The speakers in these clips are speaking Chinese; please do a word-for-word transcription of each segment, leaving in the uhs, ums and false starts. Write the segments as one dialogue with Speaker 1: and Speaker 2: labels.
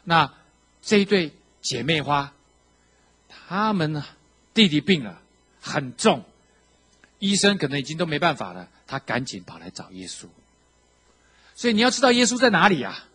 Speaker 1: 那这一对姐妹花，他们呢，弟弟病了，很重，医生可能已经都没办法了，他赶紧跑来找耶稣。所以你要知道耶稣在哪里啊？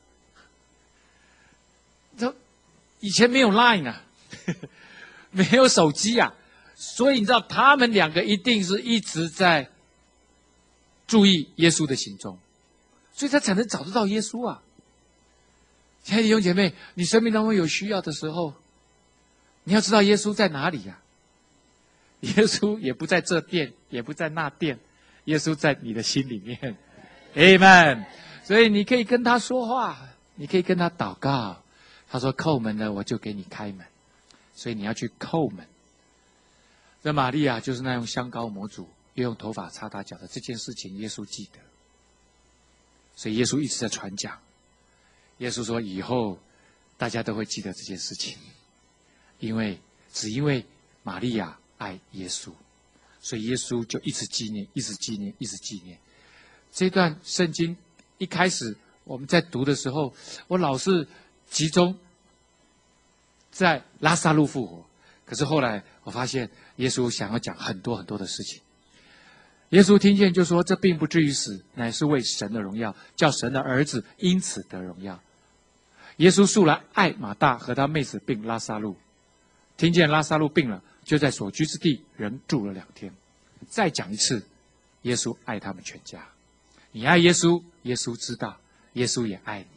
Speaker 1: 这以前没有 Line 啊，没有手机啊，所以你知道他们两个一定是一直在注意耶稣的行踪，所以他才能找得到耶稣啊。亲爱的弟兄姐妹，你生命当中有需要的时候，你要知道耶稣在哪里呀、啊？耶稣也不在这殿，也不在那殿，耶稣在你的心里面。Amen。所以你可以跟他说话，你可以跟他祷告。他说叩门了，我就给你开门。所以你要去叩门。这玛利亚就是那用香膏抹主，又用头发擦他脚的这件事情，耶稣记得。所以耶稣一直在传讲。耶稣说以后大家都会记得这件事情，因为只因为玛利亚爱耶稣，所以耶稣就一直纪念，一直纪念，一直纪念。这段圣经一开始我们在读的时候，我老是集中在拉撒路复活，可是后来我发现耶稣想要讲很多很多的事情。耶稣听见就说，这并不至于死，乃是为神的荣耀，叫神的儿子因此得荣耀。耶稣素来爱马大和他妹子病拉撒路，听见拉撒路病了，就在所居之地仍住了两天。再讲一次，耶稣爱他们全家。你爱耶稣，耶稣知道，耶稣也爱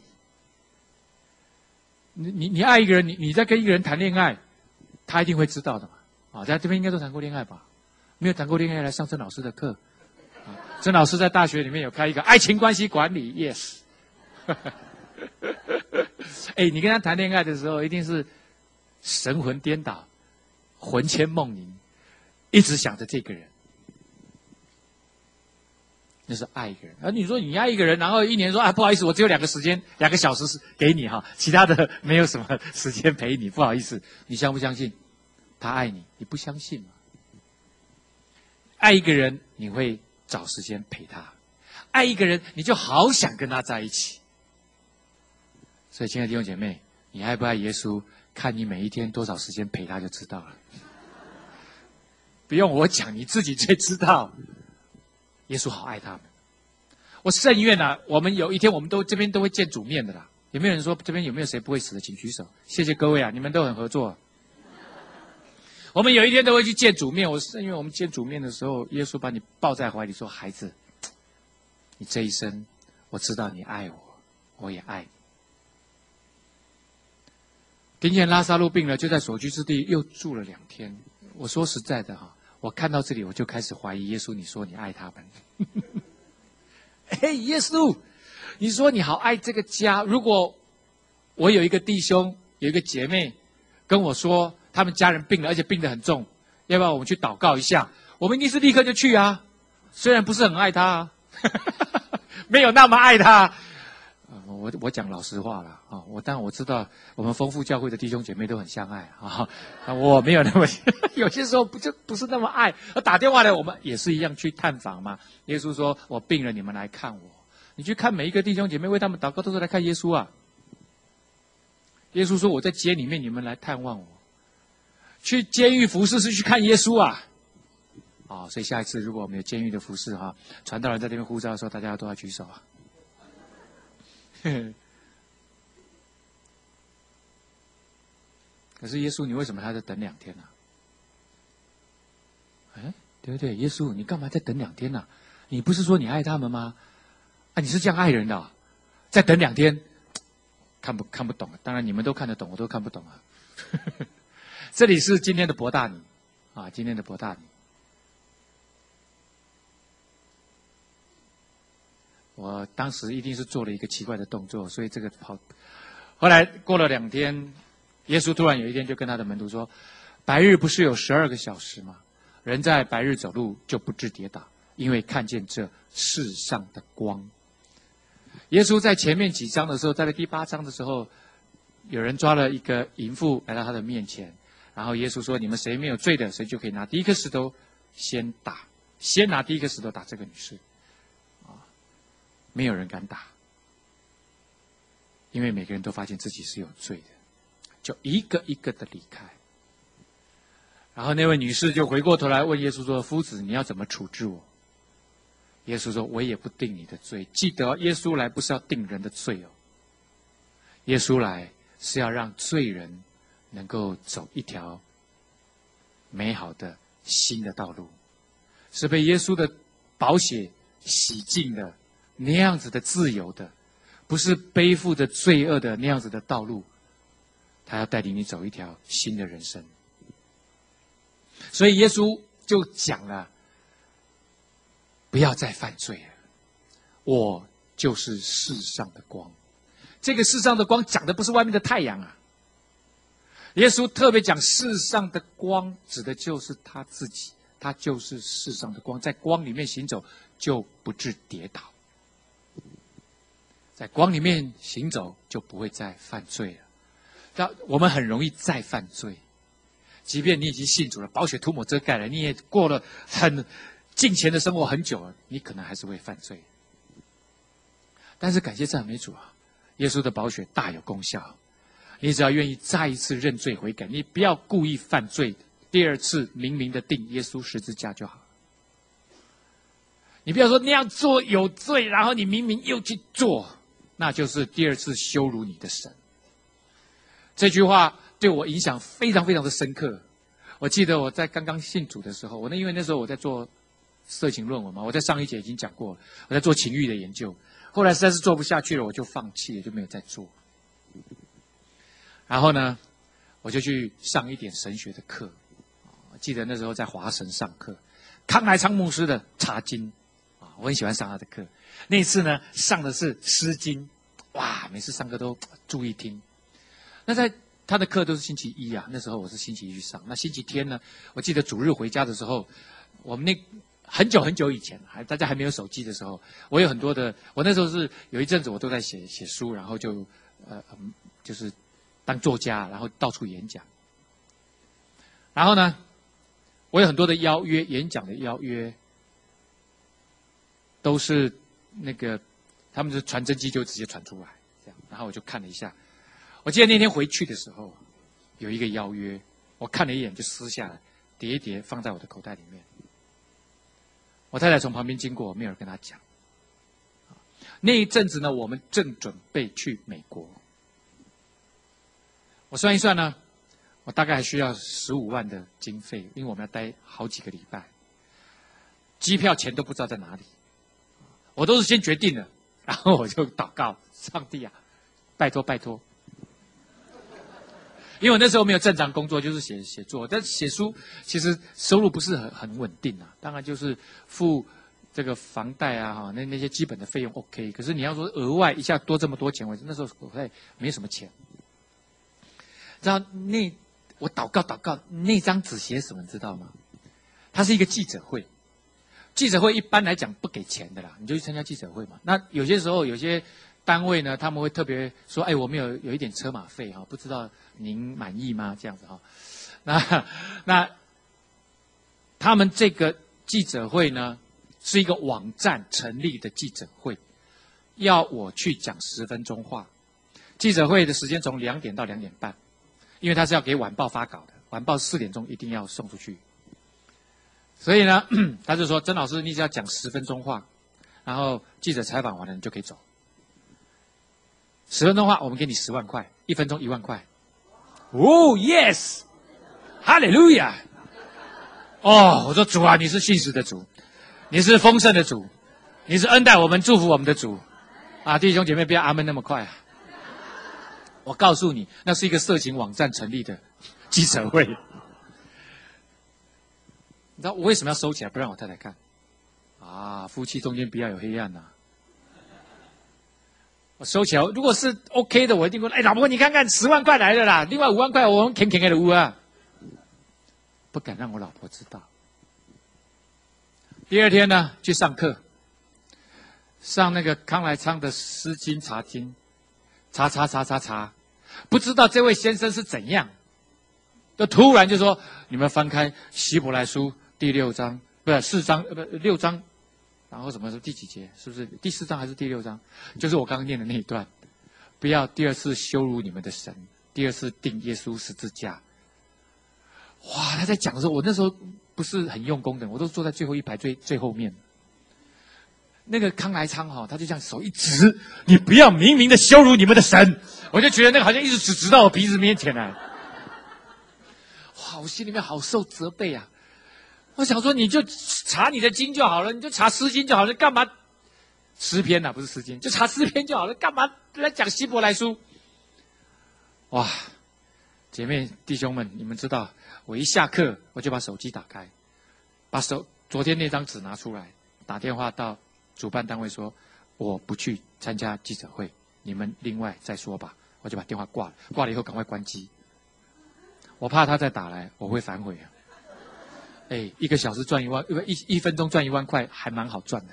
Speaker 1: 你。你你你爱一个人，你你在跟一个人谈恋爱，他一定会知道的嘛。啊，在这边应该都谈过恋爱吧？没有谈过恋爱来上曾老师的课。啊，曾老师在大学里面有开一个爱情关系管理 ，yes。哎，你跟他谈恋爱的时候，一定是神魂颠倒、魂牵梦萦，一直想着这个人，那是爱一个人。而你说你爱一个人，然后一年说啊，不好意思，我只有两个时间，两个小时是给你哈，其他的没有什么时间陪你，不好意思，你相不相信他爱你？你不相信吗？爱一个人，你会找时间陪他；爱一个人，你就好想跟他在一起。所以，亲爱的弟兄姐妹，你爱不爱耶稣，看你每一天多少时间陪他就知道了。不用我讲，你自己最知道。耶稣好爱他们。我甚愿啊，我们有一天我们都这边都会见主面的啦。有没有人说这边有没有谁不会死的，请举手。谢谢各位啊，你们都很合作。我们有一天都会去见主面。我甚愿我们见主面的时候，耶稣把你抱在怀里说：“孩子，你这一生，我知道你爱我，我也爱你。”听见拉撒路病了，就在所居之地又住了两天。我说实在的哈，我看到这里我就开始怀疑耶稣。你说你爱他们，哎，耶稣，你说你好爱这个家。如果我有一个弟兄，有一个姐妹跟我说他们家人病了，而且病得很重，要不要我们去祷告一下？我们一定是立刻就去啊，虽然不是很爱他啊，没有那么爱他。我我讲老实话了啊，我当然我知道我们丰富教会的弟兄姐妹都很相爱啊，我没有那么有些时候不就不是那么爱。打电话来，我们也是一样去探访嘛。耶稣说：“我病了，你们来看我。”你去看每一个弟兄姐妹，为他们祷告，都是来看耶稣啊。耶稣说：“我在监里面，你们来探望我。”去监狱服侍是去看耶稣啊。啊，所以下一次如果我们有监狱的服侍哈，传道人在这边呼召的时候，大家都要举手啊。可是耶稣，你为什么还在等两天呢、啊？哎，对不对？耶稣，你干嘛再等两天呢、啊？你不是说你爱他们吗？啊，你是这样爱人的、啊，再等两天，看不看不懂？当然你们都看得懂，我都看不懂啊。这里是今天的伯大尼啊，今天的伯大尼。我当时一定是做了一个奇怪的动作，所以这个跑。后来过了两天，耶稣突然有一天就跟他的门徒说：“白日不是有十二个小时吗？人在白日走路就不致跌倒，因为看见这世上的光。”耶稣在前面几章的时候，在第八章的时候，有人抓了一个淫妇来到他的面前，然后耶稣说：“你们谁没有罪的，谁就可以拿第一颗石头先打，先拿第一颗石头打这个女士。”没有人敢打。 因为每个人都发现自己是有罪的，就一个一个的离开。然后那位女士就回过头来问耶稣说：“夫子，你要怎么处置我？”耶稣说：“我也不定你的罪。”记得，耶稣来不是要定人的罪哦，耶稣来是要让罪人能够走一条美好的新的道路，是被耶稣的宝血洗净的那样子的自由的，不是背负着罪恶的那样子的道路。他要带领你走一条新的人生。所以耶稣就讲了，不要再犯罪了，我就是世上的光。这个世上的光讲的不是外面的太阳啊，耶稣特别讲世上的光指的就是他自己，他就是世上的光，在光里面行走就不致跌倒，在光里面行走就不会再犯罪了。但我们很容易再犯罪，即便你已经信主了，宝血涂抹遮盖了，你也过了很敬虔的生活很久了，你可能还是会犯罪。但是感谢赞美主啊，耶稣的宝血大有功效。你只要愿意再一次认罪悔改，你不要故意犯罪，第二次明明的定耶稣十字架就好了。你不要说那样做有罪，然后你明明又去做，那就是第二次羞辱你的神。这句话对我影响非常非常的深刻。我记得我在刚刚信主的时候，我那因为那时候我在做色情论文嘛，我在上一节已经讲过了，我在做情欲的研究，后来实在是做不下去了，我就放弃了，就没有再做。然后呢，我就去上一点神学的课。我记得那时候在华神上课，康乃昌牧师的查经啊，我很喜欢上他的课。那次呢，上的是诗经，哇，每次上课都注意听。那在他的课都是星期一啊，那时候我是星期一去上。那星期天呢，我记得主日回家的时候，我们那很久很久以前，还大家还没有手机的时候，我有很多的，我那时候是有一阵子我都在写写书，然后就呃就是当作家，然后到处演讲。然后呢，我有很多的邀约，演讲的邀约，都是那个他们是传真机就直接传出来，这样，然后我就看了一下。我记得那天回去的时候，有一个邀约，我看了一眼就撕下来，叠一叠放在我的口袋里面。我太太从旁边经过，我没有人跟她讲。那一阵子呢，我们正准备去美国。我算一算呢，我大概还需要十五万的经费，因为我们要待好几个礼拜，机票钱都不知道在哪里。我都是先决定了，然后我就祷告，上帝啊，拜托拜托。因为我那时候没有正常工作，就是写写作，但写书其实收入不是很很稳定啊。当然就是付这个房贷啊，哈，那那些基本的费用 OK。可是你要说额外一下多这么多钱，我那时候我还没什么钱。知道那我祷告祷告，那张纸写什么，你知道吗？它是一个记者会。记者会一般来讲不给钱的啦，你就去参加记者会嘛。那有些时候有些单位呢，他们会特别说：“哎，我们有有一点车马费哈，不知道您满意吗？”这样子哈。那那他们这个记者会呢，是一个网站成立的记者会，要我去讲十分钟话。记者会的时间从两点到两点半，因为他是要给晚报发稿的，晚报四点钟一定要送出去。所以呢，他就说：“曾老师，你只要讲十分钟话，然后记者采访完了，你就可以走。十分钟话，我们给你十万块，一分钟一万块。”哦 ，yes， 哈利路亚！哦，我说主啊，你是信实的主，你是丰盛的主，你是恩待我们、祝福我们的主啊！弟兄姐妹，不要阿门那么快啊！我告诉你，那是一个色情网站成立的记者会。你知道我为什么要收起来，不让我太太看？啊，夫妻中间不要有黑暗呐、啊！我收起来，如果是 OK 的，我一定会。哎，老婆，你看看，十万块来了啦，另外五万块我们啃啃给的屋啊，不敢让我老婆知道。第二天呢，去上课，上那个康来昌的诗经查经，查查查查查，不知道这位先生是怎样，就突然就说：“你们翻开希伯来书。”第六章不是四章，呃不六章，然后什么是第几节？是不是第四章还是第六章？就是我刚刚念的那一段。 不要第二次羞辱你们的神，第二次钉耶稣十字架。哇！他在讲的时候，我那时候不是很用功的，我都坐在最后一排最最后面。那个康来昌哈、哦，他就这样手一指，你不要明明的羞辱你们的神，我就觉得那个好像一直指指到我鼻子面前来。哇！我心里面好受责备啊！我想说，你就查你的经就好了，你就查诗经就好了，干嘛诗篇呐、啊？不是诗经，就查诗篇就好了，干嘛来讲希伯来书？哇！姐妹弟兄们，你们知道，我一下课我就把手机打开，把手昨天那张纸拿出来，打电话到主办单位说我不去参加记者会，你们另外再说吧。我就把电话挂了，挂了以后赶快关机，我怕他再打来，我会反悔啊。哎，一个小时赚一万，一一分钟赚一万块，还蛮好赚的。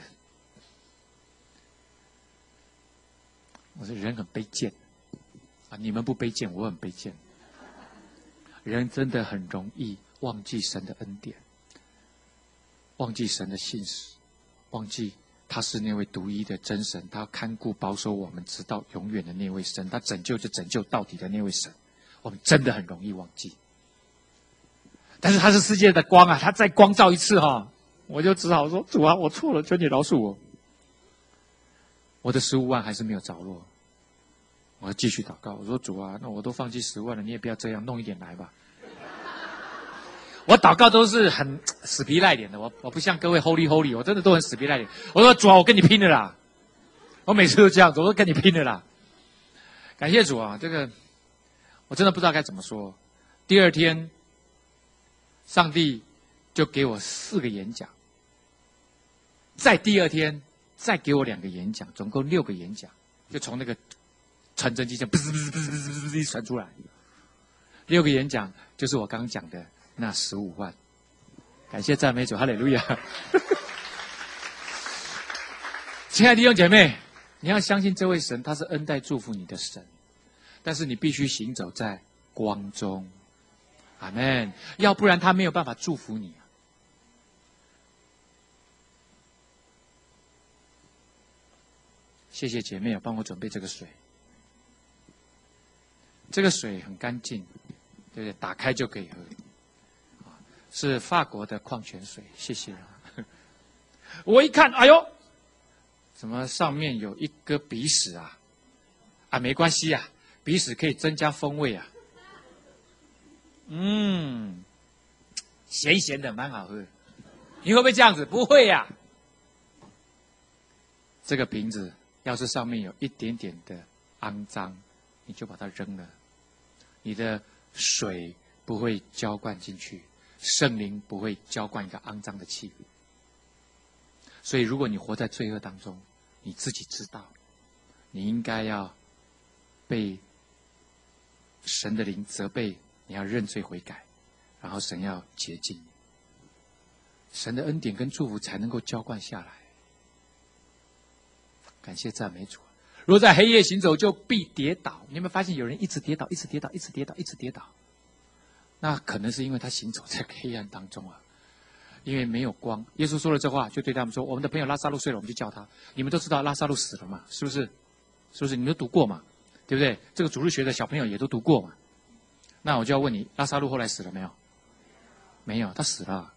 Speaker 1: 我说人很卑贱啊，你们不卑贱，我很卑贱。人真的很容易忘记神的恩典，忘记神的信实，忘记他是那位独一的真神，他看顾保守我们直到永远的那位神，他拯救就拯救到底的那位神，我们真的很容易忘记。但是他是世界的光啊，他再光照一次哈、哦，我就只好说主啊，我错了，求你饶恕我。我的十五万还是没有着落，我要继续祷告。我说主啊，那我都放弃十万了，你也不要这样，弄一点来吧。我祷告都是很死皮赖脸的，我我不像各位 holy holy， 我真的都很死皮赖脸。我说主啊，我跟你拼了啦！我每次都这样子，我说跟你拼了啦！感谢主啊，这个我真的不知道该怎么说。第二天，上帝就给我四个演讲，在第二天再给我两个演讲，总共六个演讲，就从那个传真机这样不是不是不是不是不是一传出来，六个演讲就是我刚刚讲的那十五万。感谢赞美主，哈利路亚！亲爱的弟兄姐妹，你要相信这位神，他是恩待祝福你的神，但是你必须行走在光中。阿们，要不然他没有办法祝福你。谢谢姐妹啊，帮我准备这个水。这个水很干净，对不对？打开就可以喝，是法国的矿泉水。谢谢啊！我一看，哎呦，怎么上面有一个鼻屎啊？啊，没关系啊，鼻屎可以增加风味啊。嗯，咸咸的，蛮好喝。你会不会这样子？不会呀、啊。这个瓶子要是上面有一点点的肮脏，你就把它扔了。你的水不会浇灌进去，圣灵不会浇灌一个肮脏的气。所以，如果你活在罪恶当中，你自己知道，你应该要被神的灵责备。你要认罪悔改，然后神要洁净，神的恩典跟祝福才能够浇灌下来。感谢赞美主。若在黑夜行走，就必跌倒。你有没有发现有人一直跌倒，一直跌倒，一直跌倒，一直跌倒？那可能是因为他行走在黑暗当中啊，因为没有光。耶稣说了这话，就对他们说：“我们的朋友拉撒路睡了，我们就叫他。你们都知道拉撒路死了嘛？是不是？是不是？你们都读过嘛？对不对？这个主日学的小朋友也都读过嘛。”那我就要问你，拉撒路后来死了没有？没有，他死了，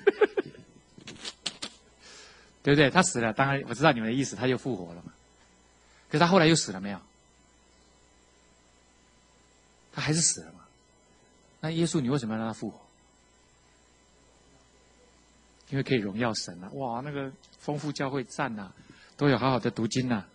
Speaker 1: 对不对？他死了，当然我知道你们的意思，他又复活了嘛。可是他后来又死了没有？他还是死了嘛。那耶稣，你为什么要让他复活？因为可以荣耀神啊！哇，那个丰富教会赞呐、啊，都有好好的读经呐、啊。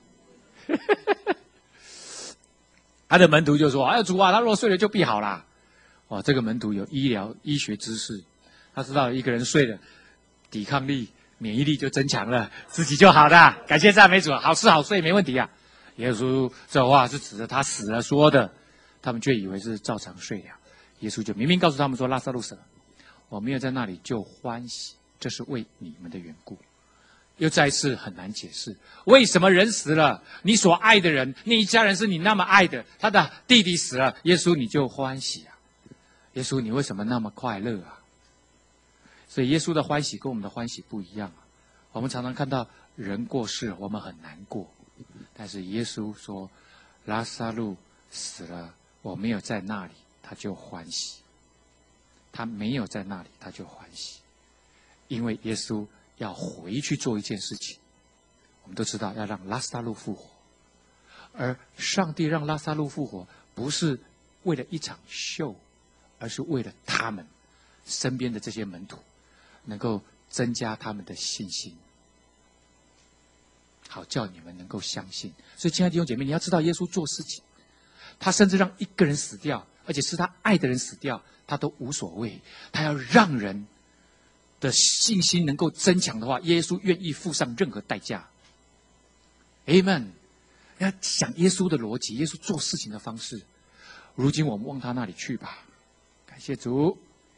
Speaker 1: 他的门徒就说：“哎呀，主啊，他若睡了就必好啦。”哇，这个门徒有医疗医学知识，他知道一个人睡了，抵抗力、免疫力就增强了，自己就好的。感谢赞美主，好吃好睡没问题啊。耶稣这话是指着他死了说的，他们却以为是照常睡了。耶稣就明明告诉他们说：“拉撒路死了，我没有在那里就欢喜，这是为你们的缘故。”又再一次很难解释，为什么人死了，你所爱的人，那一家人是你那么爱的，他的弟弟死了，耶稣你就欢喜啊？耶稣你为什么那么快乐啊？所以耶稣的欢喜跟我们的欢喜不一样啊。我们常常看到人过世，我们很难过，但是耶稣说， 拉撒路死了，我没有在那里，他就欢喜。他没有在那里，他就欢喜，因为耶稣要回去做一件事情。我们都知道要让拉撒路复活，而上帝让拉撒路复活，不是为了一场秀，而是为了他们身边的这些门徒能够增加他们的信心，好叫你们能够相信。所以亲爱的弟兄姐妹，你要知道耶稣做事情，他甚至让一个人死掉，而且是他爱的人死掉，他都无所谓。他要让人的信心能够增强的话，耶稣愿意付上任何代价。Amen。要想耶稣的逻辑，耶稣做事情的方式。如今我们往他那里去吧，感谢主。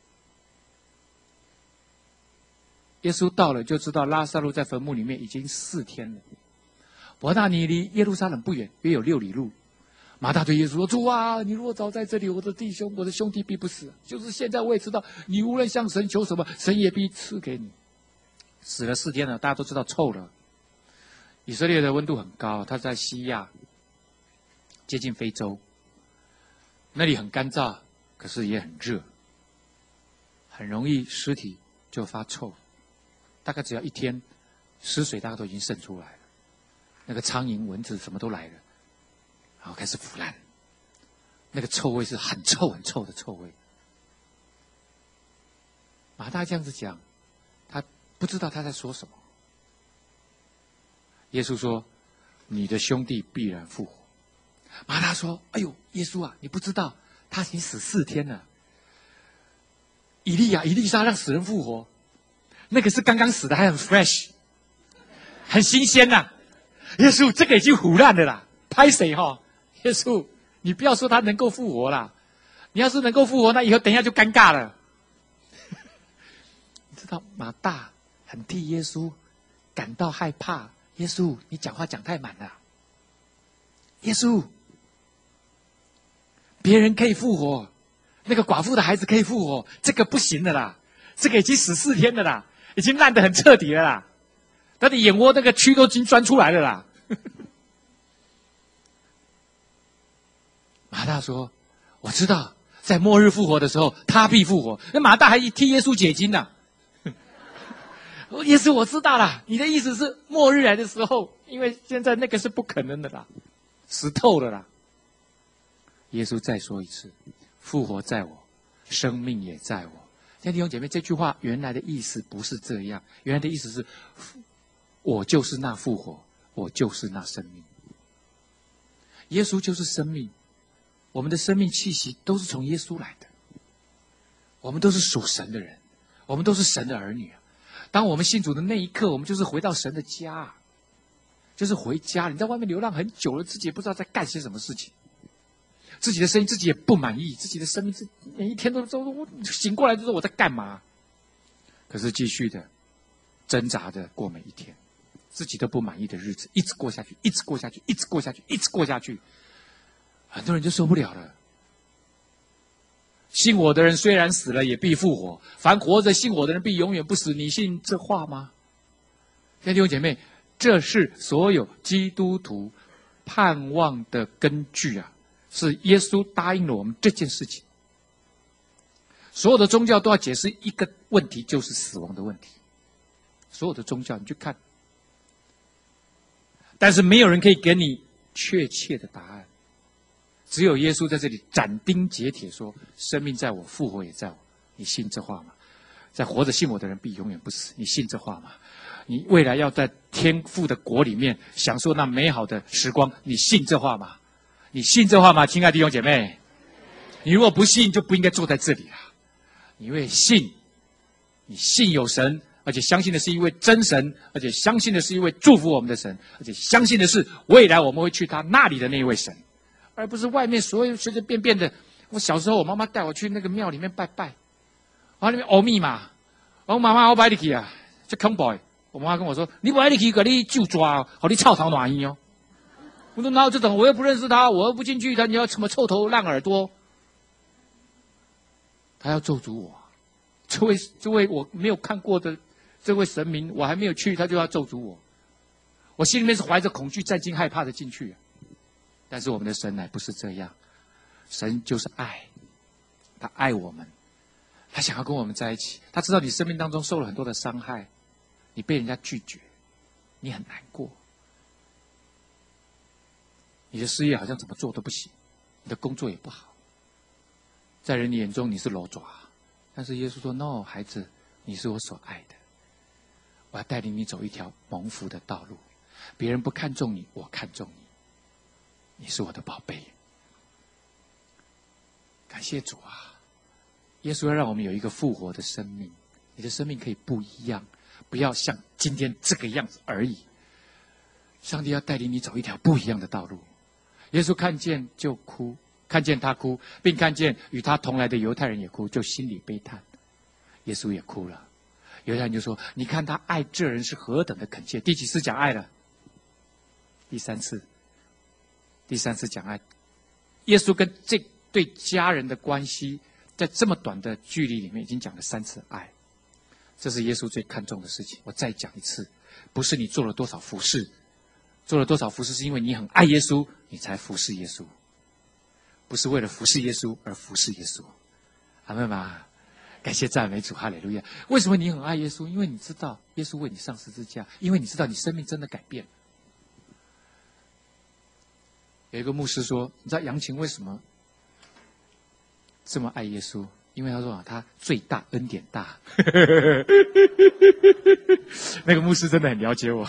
Speaker 1: 耶稣到了，就知道拉撒路在坟墓里面已经四天了。伯大尼离耶路撒冷不远，约有六里路。马大对耶稣说：“主啊，你如果早在这里，我的弟兄、我的兄弟必不死。就是现在，我也知道，你无论向神求什么，神也必赐给你。”死了四天了，大家都知道臭了。以色列的温度很高，它在西亚，接近非洲，那里很干燥，可是也很热，很容易尸体就发臭。大概只要一天，尸水大概都已经渗出来了，那个苍蝇、蚊子什么都来了，然后开始腐烂，那个臭味是很臭很臭的臭味。马大这样子讲，他不知道他在说什么。耶稣说：“你的兄弟必然复活。”马大说：“哎呦，耶稣啊，你不知道他已经死四天了。以利亚、以利沙让死人复活，那个是刚刚死的，还很 fresh， 很新鲜呐、啊。耶稣，这个已经腐烂了啦，拍谁哈？耶稣，你不要说他能够复活啦，你要是能够复活，那以后等一下就尴尬了。你知道马大很替耶稣感到害怕。耶稣，你讲话讲太满了。耶稣，别人可以复活，那个寡妇的孩子可以复活，这个不行的啦，这个已经死四天了啦，已经烂得很彻底了啦，他的眼窝那个蛆都已经钻出来了啦。马大说：“我知道，在末日复活的时候，他必复活。”那马大还替耶稣解经呢、啊。耶稣，我知道了，你的意思是末日来的时候，因为现在那个是不可能的啦，死透了啦。耶稣再说一次：“复活在我，生命也在我。”亲爱的弟兄姐妹，这句话原来的意思不是这样，原来的意思是：我就是那复活，我就是那生命。耶稣就是生命，我们的生命气息都是从耶稣来的。我们都是属神的人，我们都是神的儿女啊。当我们信主的那一刻，我们就是回到神的家，就是回家。你在外面流浪很久了，自己也不知道在干些什么事情，自己的声音自己也不满意，自己的生命是每一天都都我醒过来就说我在干嘛，可是继续的挣扎的过每一天，自己都不满意的日子一直过下去，一直过下去，一直过下去，一直过下去，很多人就受不了了。信我的人虽然死了，也必复活；凡活着信我的人，必永远不死。你信这话吗？弟兄姐妹，这是所有基督徒盼望的根据啊！是耶稣答应了我们这件事情。所有的宗教都要解释一个问题，就是死亡的问题。所有的宗教，你去看，但是没有人可以给你确切的答案。只有耶稣在这里斩钉截铁说：“生命在我，复活也在我。”你信这话吗？在活着信我的人必永远不死。你信这话吗？你未来要在天父的国里面享受那美好的时光。你信这话吗？你信这话吗？亲爱的弟兄姐妹，你如果不信，就不应该坐在这里了。你因为信，你信有神，而且相信的是一位真神，而且相信的是一位祝福我们的神，而且相信的是未来我们会去他那里的那一位神。而不是外面所有随随便便的。我小时候，我妈妈带我去那个庙里面拜拜，然后那边欧密嘛，我妈妈我不爱你去啊，这恐怖。我妈妈跟我说：“你不爱你去，给你就抓，好你臭头暖意哦。”我说：“哪有这种？我又不认识他，我又不进去，他你要什么臭头烂耳朵？”他要咒诅我，这位这位我没有看过的这位神明，我还没有去，他就要咒诅我。我心里面是怀着恐惧、战惊、害怕的进去、啊。 但是我们的神乃不是这样，神就是爱，他爱我们，他想要跟我们在一起。他知道你生命当中受了很多的伤害，你被人家拒绝，你很难过，你的事业好像怎么做都不行，你的工作也不好，在人的眼中你是裸爪。但是耶稣说 ：“No， 孩子，你是我所爱的，我要带领你走一条蒙福的道路。别人不看重你，我看重你，你是我的宝贝。”感谢主啊！耶稣要让我们有一个复活的生命，你的生命可以不一样，不要像今天这个样子而已。上帝要带领你走一条不一样的道路。耶稣看见就哭，看见他哭，并看见与他同来的犹太人也哭，就心里悲叹。耶稣也哭了。犹太人就说：“你看他爱这人是何等的恳切。”第几次讲爱了？第三次。第三次讲爱。耶稣跟这对家人的关系，在这么短的距离里面，已经讲了三次爱。这是耶稣最看重的事情。我再讲一次，不是你做了多少服事，做了多少服事，是因为你很爱耶稣，你才服侍耶稣，不是为了服侍耶稣而服侍耶稣。阿们吗？感谢赞美主，哈利路亚！为什么你很爱耶稣？因为你知道耶稣为你上十字架，因为你知道你生命真的改变了。有一个牧师说：“你知道杨琴为什么这么爱耶稣？因为他说啊，他最大恩典大。”那个牧师真的很了解我。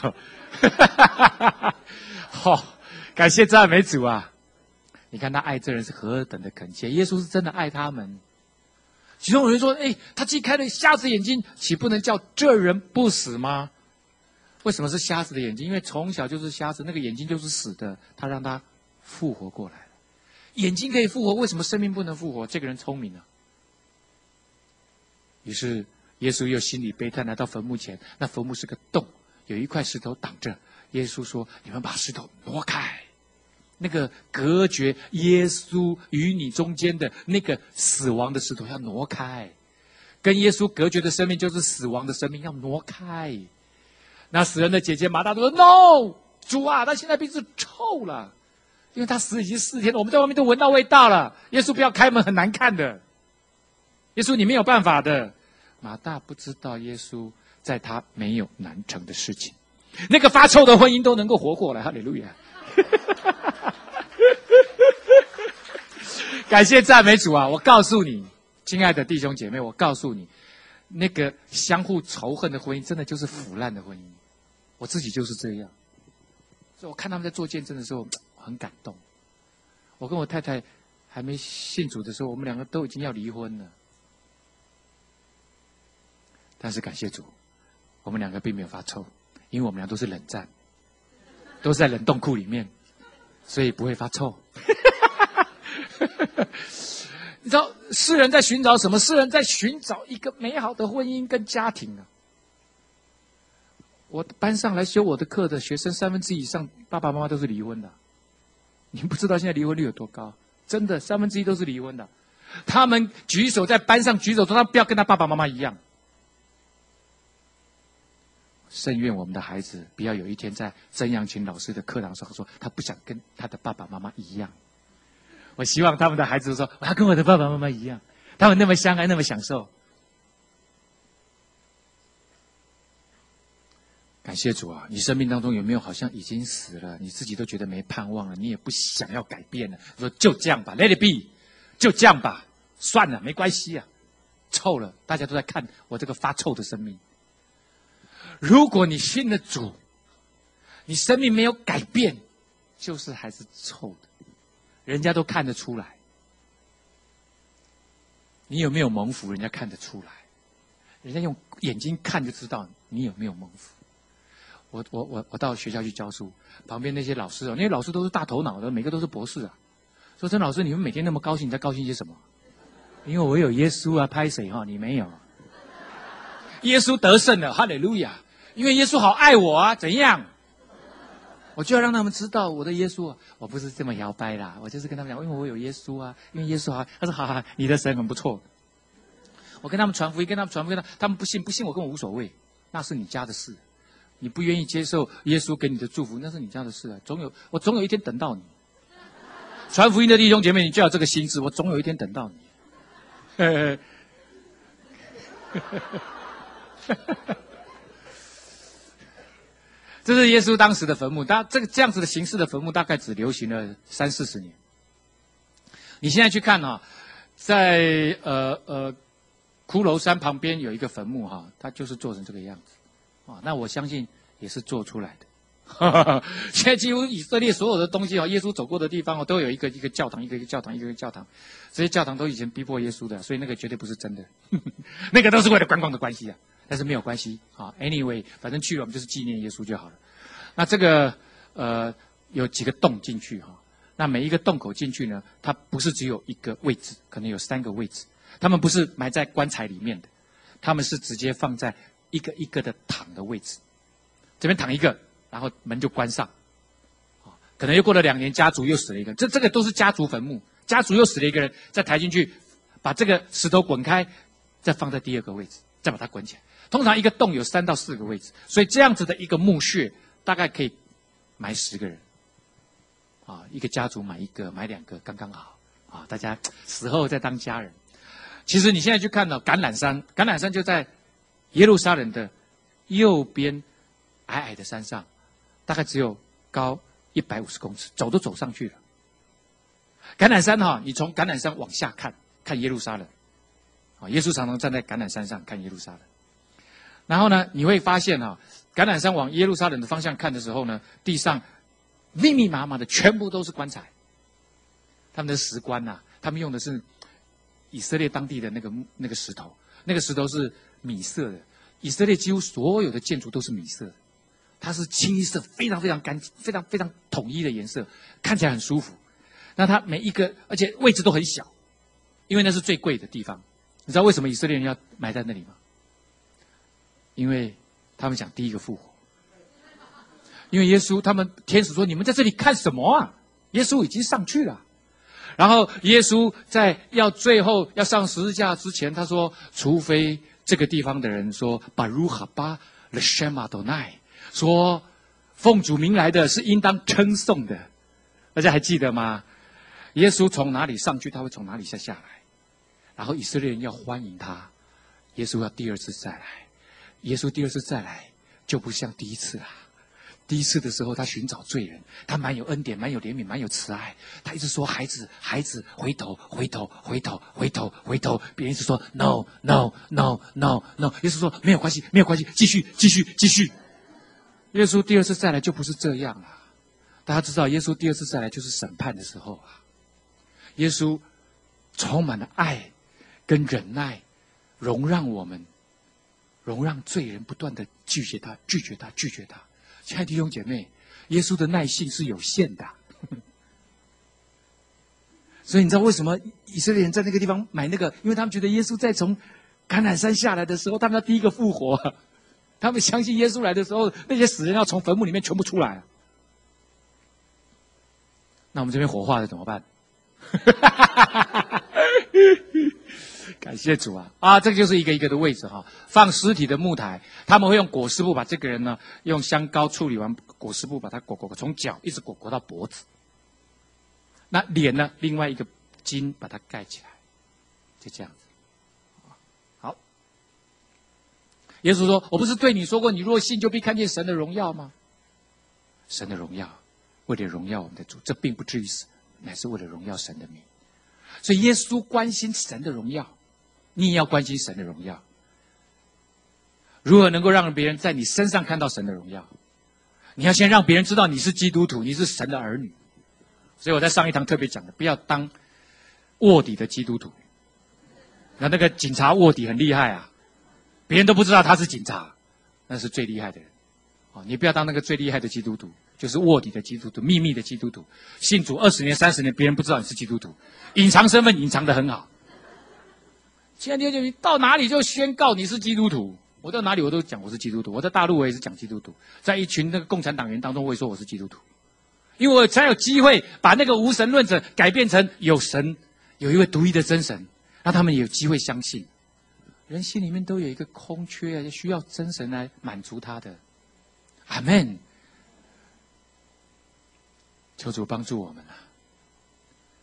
Speaker 1: 好、哦，感谢赞美主啊！你看他爱这人是何等的恳切，耶稣是真的爱他们。其中有人说：“哎，他既开了瞎子眼睛，岂不能叫这人不死吗？”为什么是瞎子的眼睛？因为从小就是瞎子，那个眼睛就是死的，他让他复活过来了。眼睛可以复活，为什么生命不能复活？这个人聪明啊。于是耶稣又心里悲叹，来到坟墓前，那坟墓是个洞，有一块石头挡着。耶稣说：“你们把石头挪开。”那个隔绝耶稣与你中间的那个死亡的石头要挪开，跟耶稣隔绝的生命就是死亡的生命，要挪开。那死人的姐姐马大说 ：“No， 主啊，他现在鼻子臭了，因为他死已经四天了，我们在外面都闻到味道了。耶稣不要开门，很难看的。耶稣你没有办法的。”马大不知道耶稣在他没有难成的事情，那个发臭的婚姻都能够活过来，哈利路亚！感谢赞美主啊！我告诉你，亲爱的弟兄姐妹，我告诉你，那个相互仇恨的婚姻，真的就是腐烂的婚姻。我自己就是这样，所以我看他们在做见证的时候，很感动。我跟我太太还没信主的时候，我们两个都已经要离婚了，但是感谢主，我们两个并没有发臭，因为我们俩都是冷战，都是在冷冻库里面，所以不会发臭。你知道世人在寻找什么？世人在寻找一个美好的婚姻跟家庭啊！我班上来修我的课的学生，三分之一以上爸爸妈妈都是离婚的。你不知道现在离婚率有多高？真的，三分之一都是离婚的。他们举手在班上举手说，他不要跟他爸爸妈妈一样。甚愿我们的孩子不要有一天在曾阳琴老师的课堂上说，他不想跟他的爸爸妈妈一样。我希望他们的孩子说，我要跟我的爸爸妈妈一样，他们那么相爱，那么享受。感谢主啊！你生命当中有没有好像已经死了，你自己都觉得没盼望了，你也不想要改变了？说就这样吧 ，Let it be， 就这样吧，算了，没关系啊，臭了，大家都在看我这个发臭的生命。如果你信了主，你生命没有改变，就是还是臭的。人家都看得出来，你有没有蒙福？人家看得出来，人家用眼睛看就知道你有没有蒙福。我我我我到学校去教书，旁边那些老师哦，那些老师都是大头脑的，每个都是博士啊。说曾老师，你们每天那么高兴，你在高兴些什么？因为我有耶稣啊，拍谁哈？你没有，耶稣得胜了，哈利路亚！因为耶稣好爱我啊，怎样？我就要让他们知道我的耶稣啊，我不是这么摇摆啦，我就是跟他们讲，因为我有耶稣啊，因为耶稣好，他说好好，你的神很不错。我跟他们传福音，跟他们传福音，他们不信，不信我跟我无所谓，那是你家的事。你不愿意接受耶稣给你的祝福，那是你家的事啊。总有我总有一天等到你。 传福音的弟兄姐妹，你就要这个心志，我总有一天等到你。这是耶稣当时的坟墓，当这个这样子的形式的坟墓，大概只流行了三四十年。你现在去看啊，在呃呃骷髅山旁边有一个坟墓哈、啊，它就是做成这个样子啊。那我相信也是做出来的。现在几乎以色列所有的东西啊，耶稣走过的地方哦，都有一个一个教堂，一个一个教堂，一个一个教堂。这些教堂都以前逼迫耶稣的，所以那个绝对不是真的，那个都是为了观光的关系啊。但是没有关系啊 ，anyway， 反正去了我们就是纪念耶稣就好了。那这个呃有几个洞进去哈、啊，那每一个洞口进去呢，它不是只有一个位置，可能有三个位置。他们不是埋在棺材里面的，他们是直接放在一个一个的躺的位置，这边躺一个，然后门就关上。啊，可能又过了两年，家族又死了一个人，这这个都是家族坟墓，家族又死了一个人，再抬进去，把这个石头滚开，再放在第二个位置，再把它滚起来。通常一个洞有三到四个位置，所以这样子的一个墓穴大概可以埋十个人。啊，一个家族买一个，买两个刚刚好。啊，大家死后再当家人。其实你现在去看到橄榄山，橄榄山就在耶路撒冷的右边矮矮的山上，大概只有高一百五十公尺，走都走上去了。橄榄山哈，你从橄榄山往下看，看耶路撒冷。啊，耶稣常常站在橄榄山上看耶路撒冷。然后呢，你会发现哈、啊，橄榄山往耶路撒冷的方向看的时候呢，地上密密麻麻的全部都是棺材。他们的石棺呐、啊，他们用的是以色列当地的那个那个石头，那个石头是米色的。以色列几乎所有的建筑都是米色的，它是清一色，非常非常干净，非常非常统一的颜色，看起来很舒服。那它每一个，而且位置都很小，因为那是最贵的地方。你知道为什么以色列人要埋在那里吗？因为他们想第一个复活。因为耶稣，他们天使说：“你们在这里看什么啊？”耶稣已经上去了。然后耶稣在要最后要上十字架之前，他说：“除非这个地方的人说巴鲁哈巴勒什马多奈，说奉主名来的是应当称颂的。”大家还记得吗？耶稣从哪里上去，他会从哪里下下来。然后以色列人要欢迎他，耶稣要第二次再来。耶稣第二次再来就不像第一次啦。第一次的时候，他寻找罪人，他蛮有恩典，蛮有怜悯，蛮有慈爱。他一直说：“孩子，孩子，回头，回头，回头，回头，回头。”别人一直说 ：“No, no, no, no, no。”耶稣说：“没有关系，没有关系，继续，继续，继续。”耶稣第二次再来就不是这样了。大家知道，耶稣第二次再来就是审判的时候啊。耶稣充满了爱跟忍耐，容让我们，容让罪人不断的拒绝他，拒绝他，拒绝他。亲爱的弟兄姐妹，耶稣的耐性是有限的，所以你知道为什么以色列人在那个地方买那个？因为他们觉得耶稣在从橄榄山下来的时候，他们要第一个复活，他们相信耶稣来的时候，那些死人要从坟墓里面全部出来。那我们这边火化的怎么办？感谢主啊！啊，这个就是一个一个的位置哈，放尸体的木台，他们会用裹尸布把这个人呢，用香膏处理完，裹尸布把他裹裹裹，从脚一直裹裹到脖子。那脸呢，另外一个巾把它盖起来，就这样子。好，耶稣说：“我不是对你说过，你若信，就必看见神的荣耀吗？”神的荣耀，为了荣耀我们的主，这并不至于死，乃是为了荣耀神的名。所以耶稣关心神的荣耀。你也要关心神的荣耀，如何能够让别人在你身上看到神的荣耀？你要先让别人知道你是基督徒，你是神的儿女。所以我在上一堂特别讲的，不要当卧底的基督徒。那那个警察卧底很厉害啊，别人都不知道他是警察，那是最厉害的人。哦，你不要当那个最厉害的基督徒，就是卧底的基督徒，秘密的基督徒，信主二十年、三十年，别人不知道你是基督徒，隐藏身份隐藏得很好。亲爱的弟兄姐妹，到哪里就宣告你是基督徒。我到哪里我都讲我是基督徒。我在大陆我也是讲基督徒，在一群那个共产党员当中，我也说我是基督徒，因为我才有机会把那个无神论者改变成有神，有一位独一的真神，让他们也有机会相信。人心里面都有一个空缺啊，需要真神来满足他的。阿们。求主帮助我们啊！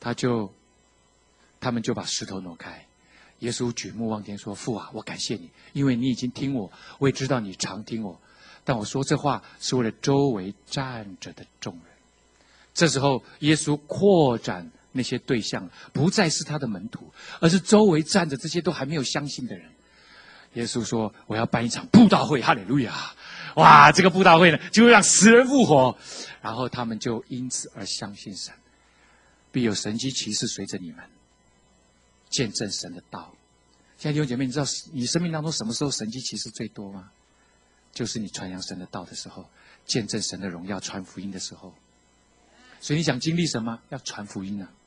Speaker 1: 他就他们就把石头挪开。耶稣举目望天说：“父啊，我感谢你，因为你已经听我，我也知道你常听我。但我说这话是为了周围站着的众人。”这时候，耶稣扩展那些对象，不再是他的门徒，而是周围站着这些都还没有相信的人。耶稣说：“我要办一场布道会，哈利路亚！哇，这个布道会呢，就会让死人复活，然后他们就因此而相信神，必有神迹奇事随着你们。”见证神的道。现在弟兄姐妹，你知道你生命当中什么时候神迹奇事最多吗？就是你传扬神的道的时候，见证神的荣耀，传福音的时候。所以你想经历什么？要传福音啊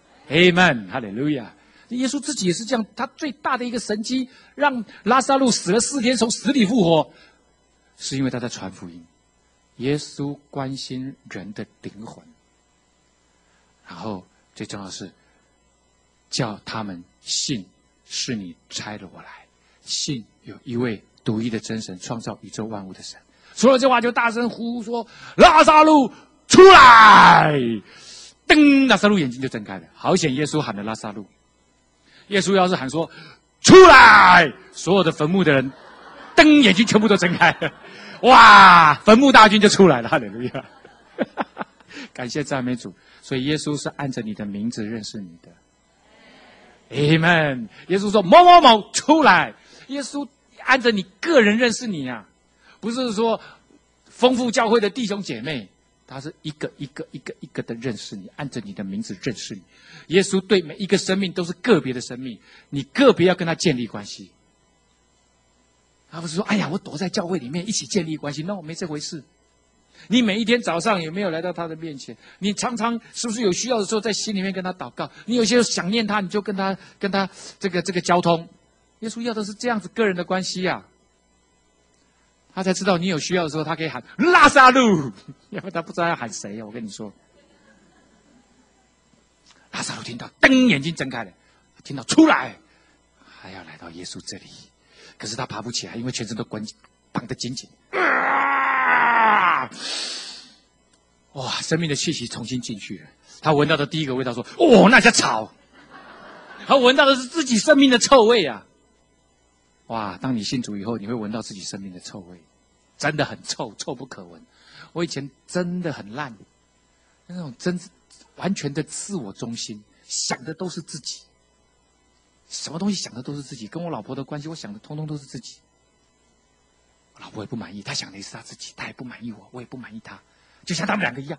Speaker 1: ！Amen， 哈利路亚！耶稣自己也是这样，他最大的一个神迹，让拉撒路死了四天从死里复活，是因为他在传福音。耶稣关心人的灵魂，然后最重要的是叫他们信是你差了我来，信有一位独一的真神，创造宇宙万物的神。说了这话就大声呼说：“拉撒路出来！”噔，拉撒路眼睛就睁开了。好险，耶稣喊了拉撒路。耶稣要是喊说“出来”，所有的坟墓的人，噔，眼睛全部都睁开了。哇，坟墓大军就出来了，哈利路亚！感谢赞美主。所以耶稣是按着你的名字认识你的。Amen。耶稣说：“某某某出来。”耶稣按着你个人认识你啊，不是说丰富教会的弟兄姐妹，他是一个一个一个一个的认识你，按着你的名字认识你。耶稣对每一个生命都是个别的生命，你个别要跟他建立关系。他不是说：“哎呀，我躲在教会里面一起建立关系。” No， 没这回事。你每一天早上有没有来到他的面前？你常常是不是有需要的时候在心里面跟他祷告？你有些想念他，你就跟他跟他这个这个交通。耶稣要的是这样子个人的关系呀、啊，他才知道你有需要的时候，他可以喊拉撒路，要不然他不知道要喊谁啊！我跟你说，拉撒路听到，噔，眼睛睁开了，听到出来，还要来到耶稣这里，可是他爬不起来，因为全身都关绑得紧紧。啊！哇，生命的气息重新进去了。他闻到的第一个味道说：“哦，那叫草。”他闻到的是自己生命的臭味啊！哇，当你信主以后，你会闻到自己生命的臭味，真的很臭，臭不可闻。我以前真的很烂，那种真完全的自我中心，想的都是自己，什么东西想的都是自己。跟我老婆的关系，我想的通通都是自己。我老婆也不满意，她想的也是她自己，她也不满意我，我也不满意她，就像他们两个一样。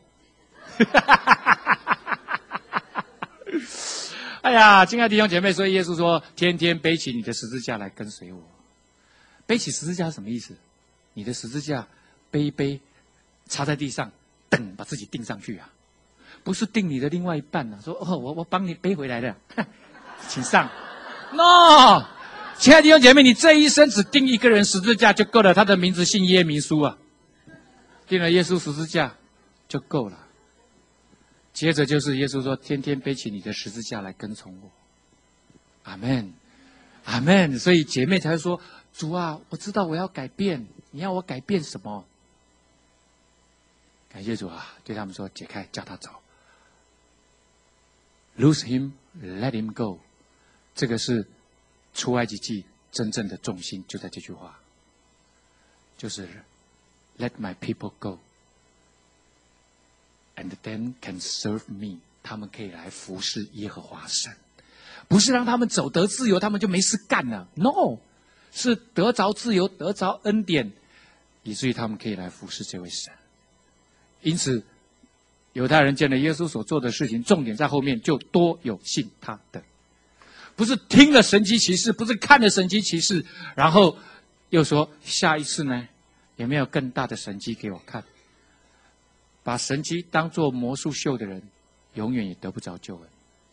Speaker 1: 哎呀，亲爱的弟兄姐妹，所以耶稣说：“天天背起你的十字架来跟随我。”背起十字架是什么意思？你的十字架背一背，插在地上，等把自己钉上去啊，不是钉你的另外一半啊。说：“哦，我我帮你背回来的，请上。” No。亲爱的弟兄姐妹，你这一生只钉一个人十字架就够了，他的名字姓耶弥书啊，钉了耶稣十字架就够了。接着就是耶稣说：“天天背起你的十字架来跟从我。”阿们，阿们。所以姐妹才会说：“主啊，我知道我要改变，你要我改变什么？”感谢主啊，对他们说：“解开，叫他走。Lose him, let him go。”这个是出埃及记真正的重心，就在这句话，就是 Let my people go, and then can serve me。他们可以来服侍耶和华神，不是让他们走得自由，他们就没事干了。No， 是得着自由，得着恩典，以至于他们可以来服侍这位神。因此，犹太人见了耶稣所做的事情，重点在后面，就多有信他的。不是听了神迹奇事，不是看了神迹奇事，然后又说下一次呢，有没有更大的神迹给我看？把神迹当作魔术秀的人，永远也得不着救恩。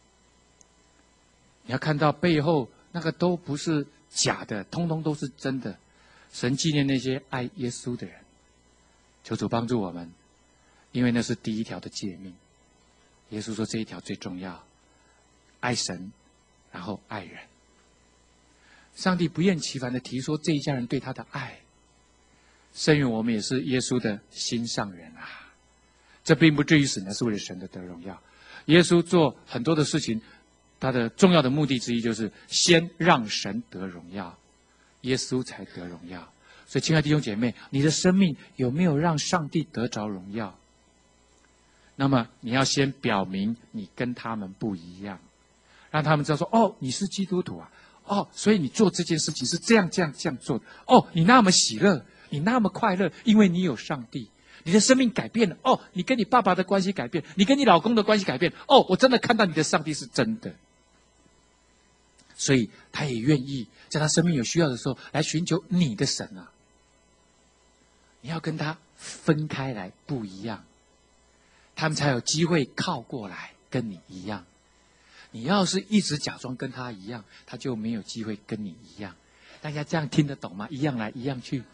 Speaker 1: 你要看到背后那个都不是假的，通通都是真的。神纪念那些爱耶稣的人，求主帮助我们，因为那是第一条的诫命。耶稣说这一条最重要，爱神。然后爱人，上帝不厌其烦的提说这一家人对他的爱，甚愿我们也是耶稣的心上人啊！这并不至于死，乃是为了神的得荣耀。 耶稣做很多的事情，他的重要的目的之一就是先让神得荣耀，耶稣才得荣耀。所以，亲爱的弟兄姐妹，你的生命有没有让上帝得着荣耀？那么，你要先表明你跟他们不一样，让他们知道说：哦，你是基督徒啊！哦，所以你做这件事情是这样、这样、这样做的。哦，你那么喜乐，你那么快乐，因为你有上帝。你的生命改变了哦，你跟你爸爸的关系改变，你跟你老公的关系改变哦，我真的看到你的上帝是真的，所以他也愿意在他生命有需要的时候来寻求你的神啊。你要跟他分开来不一样，他们才有机会靠过来跟你一样。你要是一直假装跟他一样，他就没有机会跟你一样。大家这样听得懂吗？一样来一样去。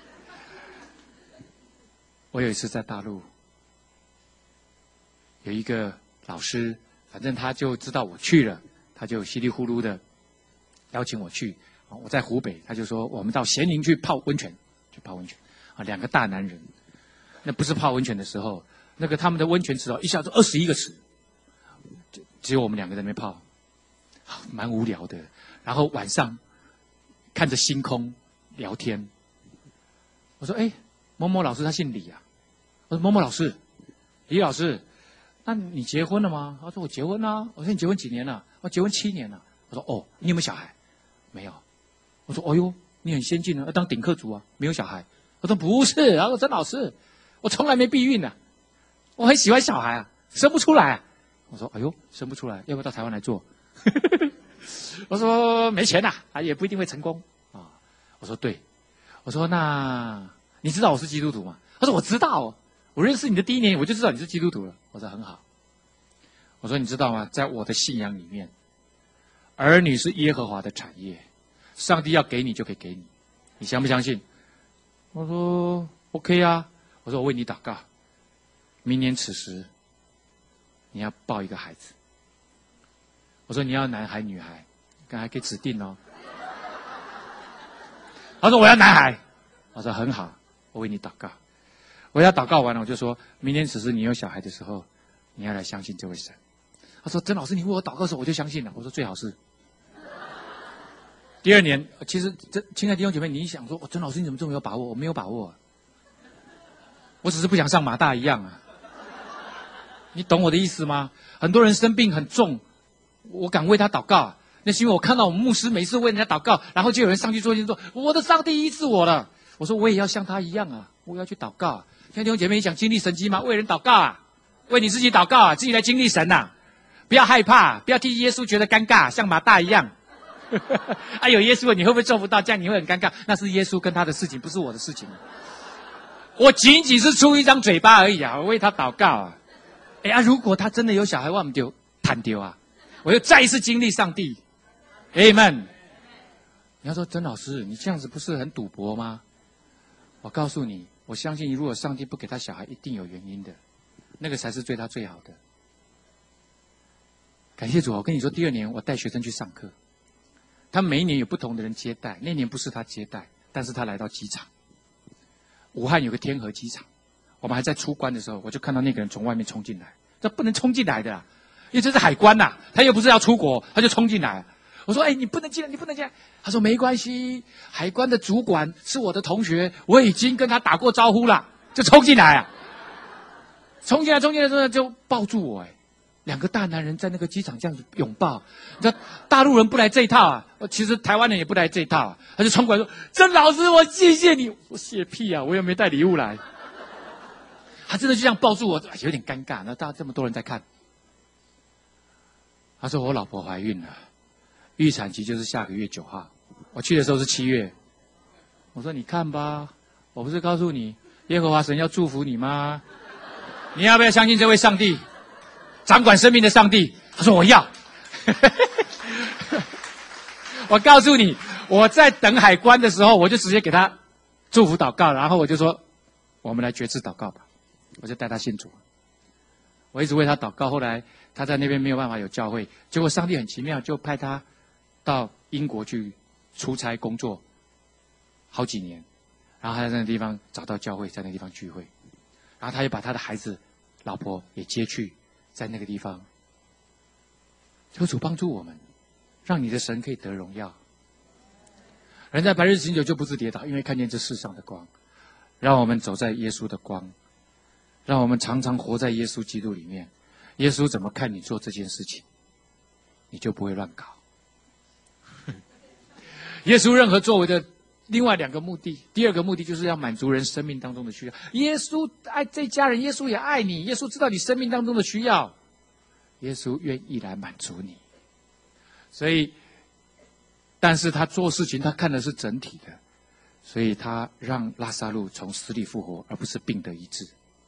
Speaker 1: 我有一次在大陆，有一个老师，反正他就知道我去了，他就稀里糊涂的邀请我去。我在湖北，他就说我们到咸宁去泡温泉，去泡温泉啊，两个大男人，那不是泡温泉的时候，那个他们的温泉池哦，一下子二十一个池，就只有我们两个在那边泡，蛮无聊的。然后晚上看着星空聊天，我说：“哎，某某老师，他姓李啊。”我说：“某某老师，李老师，那你结婚了吗？”他说：“我结婚了。”我说：“你结婚几年了？”我结婚七年了。我说：“哦，你有没有小孩？”没有。我说：“哦呦，你很先进啊，要当顶客族啊，没有小孩。”我说：“不是。”然后曾老师，我从来没避孕啊，我很喜欢小孩啊，生不出来啊。我说：“哎呦，生不出来，要不要到台湾来做？”我说：“没钱呐、啊，啊，也不一定会成功啊。”我说：“对。”我说：“那你知道我是基督徒吗？”他说：“我知道哦。我认识你的第一年，我就知道你是基督徒了。”我说：“很好。”我说：“你知道吗？在我的信仰里面，儿女是耶和华的产业，上帝要给你就可以给你，你相不相信？”我说 ：“OK 啊。”我说：“我为你祷告，明年此时你要抱一个孩子。”我说：“你要男孩女孩？刚才可以指定哦。”他说：“我要男孩。”我说：“很好，我为你祷告。”我要祷告完了，我就说明天此时你有小孩的时候，你要来相信这位神。他说：“曾老师，你为我祷告的时候，我就相信了。”我说：“最好是。”第二年，其实这亲爱的弟兄姐妹，你想说，哦，曾老师你怎么这么有把握？我没有把握、啊，我只是不想像马大一样啊。你懂我的意思吗？很多人生病很重，我敢为他祷告、啊，那是因为我看到我们牧师每次为人家祷告，然后就有人上去做一件说：“我的上帝医治我了。”我说：“我也要像他一样啊，我要去祷告、啊。”弟兄姐妹，你想经历神迹吗？为人祷告啊，为你自己祷告啊，自己来经历神呐、啊！不要害怕，不要替耶稣觉得尴尬，像马大一样。啊，有耶稣了，你会不会做不到？这样你会很尴尬。那是耶稣跟他的事情，不是我的事情。我仅仅是出一张嘴巴而已啊，我为他祷告啊。哎呀、啊，如果他真的有小孩，我们就谈丢啊！我又再一次经历上帝。Amen。你要说曾老师，你这样子不是很赌博吗？我告诉你。我相信，如果上帝不给他小孩，一定有原因的，那个才是对他最好的。感谢主，我跟你说，第二年我带学生去上课，他每一年有不同的人接待，那年不是他接待，但是他来到机场，武汉有个天河机场，我们还在出关的时候，我就看到那个人从外面冲进来，这不能冲进来的啦，因为这是海关呐、啊，他又不是要出国，他就冲进来。我说：“哎，你不能进来，你不能进来。”他说：“没关系，海关的主管是我的同学，我已经跟他打过招呼了。”就冲进来啊，冲进来，冲进来之后就抱住我，哎，两个大男人在那个机场这样子拥抱。你知道大陆人不来这一套啊，其实台湾人也不来这一套、啊。他就冲过来说：“曾老师，我谢谢你。”我谢屁啊，我又没带礼物来。他真的就这样抱住我，有点尴尬。那大家这么多人在看，他说：“我老婆怀孕了。”预产期就是下个月九号，我去的时候是七月。我说：“你看吧，我不是告诉你，耶和华神要祝福你吗？你要不要相信这位上帝，掌管生命的上帝？”他说：“我要。”我告诉你，我在等海关的时候，我就直接给他祝福祷告，然后我就说：“我们来决志祷告吧。”我就带他信主。我一直为他祷告，后来他在那边没有办法有教会，结果上帝很奇妙，就派他到英国去出差工作好几年，然后他在那个地方找到教会，在那个地方聚会，然后他又把他的孩子、老婆也接去，在那个地方求主帮助我们，让你的神可以得荣耀。人在白日行走就不致跌倒，因为看见这世上的光。让我们走在耶稣的光，让我们常常活在耶稣基督里面。耶稣怎么看你做这件事情，你就不会乱搞。耶稣任何作为的另外两个目的，第二个目的就是要满足人生命当中的需要。耶稣爱这家人，耶稣也爱你，耶稣知道你生命当中的需要，耶稣愿意来满足你。所以，但是他做事情，他看的是整体的。所以他让拉撒路从死里复活，而不是病得医治。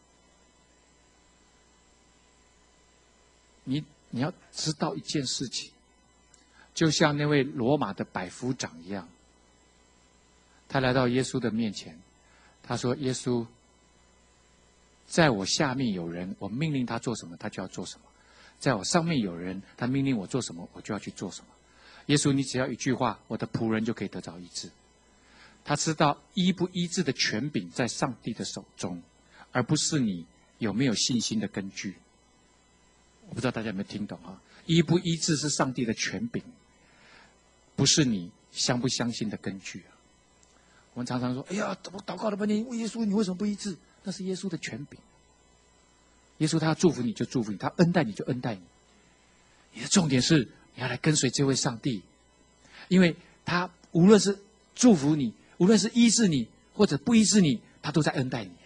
Speaker 1: 你你要知道一件事情，就像那位罗马的百夫长一样，他来到耶稣的面前，他说：“耶稣，在我下面有人，我命令他做什么，他就要做什么；在我上面有人，他命令我做什么，我就要去做什么。耶稣，你只要一句话，我的仆人就可以得到医治。”他知道医不医治的权柄在上帝的手中，而不是你有没有信心的根据。我不知道大家有没有听懂啊？医不医治是上帝的权柄，不是你相不相信的根据啊。我们常常说：“哎呀，我祷告了半天，问耶稣你为什么不医治？”那是耶稣的权柄。耶稣他要祝福你就祝福你，他恩待你就恩待你。你的重点是你要来跟随这位上帝，因为他无论是祝福你，无论是医治你或者不医治你，他都在恩待你啊。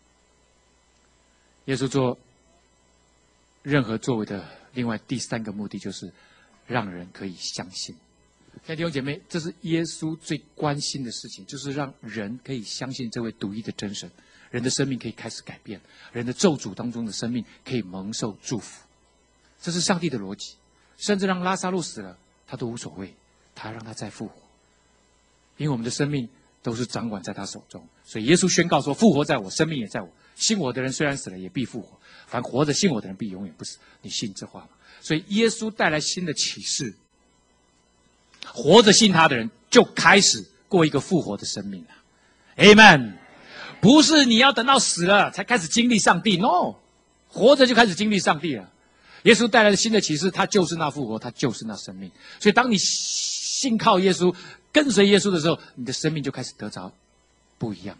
Speaker 1: 耶稣做任何作为的另外第三个目的，就是让人可以相信。亲爱的弟兄姐妹，这是耶稣最关心的事情，就是让人可以相信这位独一的真神，人的生命可以开始改变，人的咒诅当中的生命可以蒙受祝福。这是上帝的逻辑，甚至让拉撒路死了，他都无所谓，他让他再复活。因为我们的生命都是掌管在他手中，所以耶稣宣告说：“复活在我，生命也在我。信我的人虽然死了，也必复活；凡活着信我的人，必永远不死。”你信这话吗？所以耶稣带来新的启示，活着信他的人就开始过一个复活的生命了。Amen。不是你要等到死了才开始经历上帝 ，no， 活着就开始经历上帝了。耶稣带来的新的启示，他就是那复活，他就是那生命。所以当你信靠耶稣，跟随耶稣的时候，你的生命就开始得着不一样。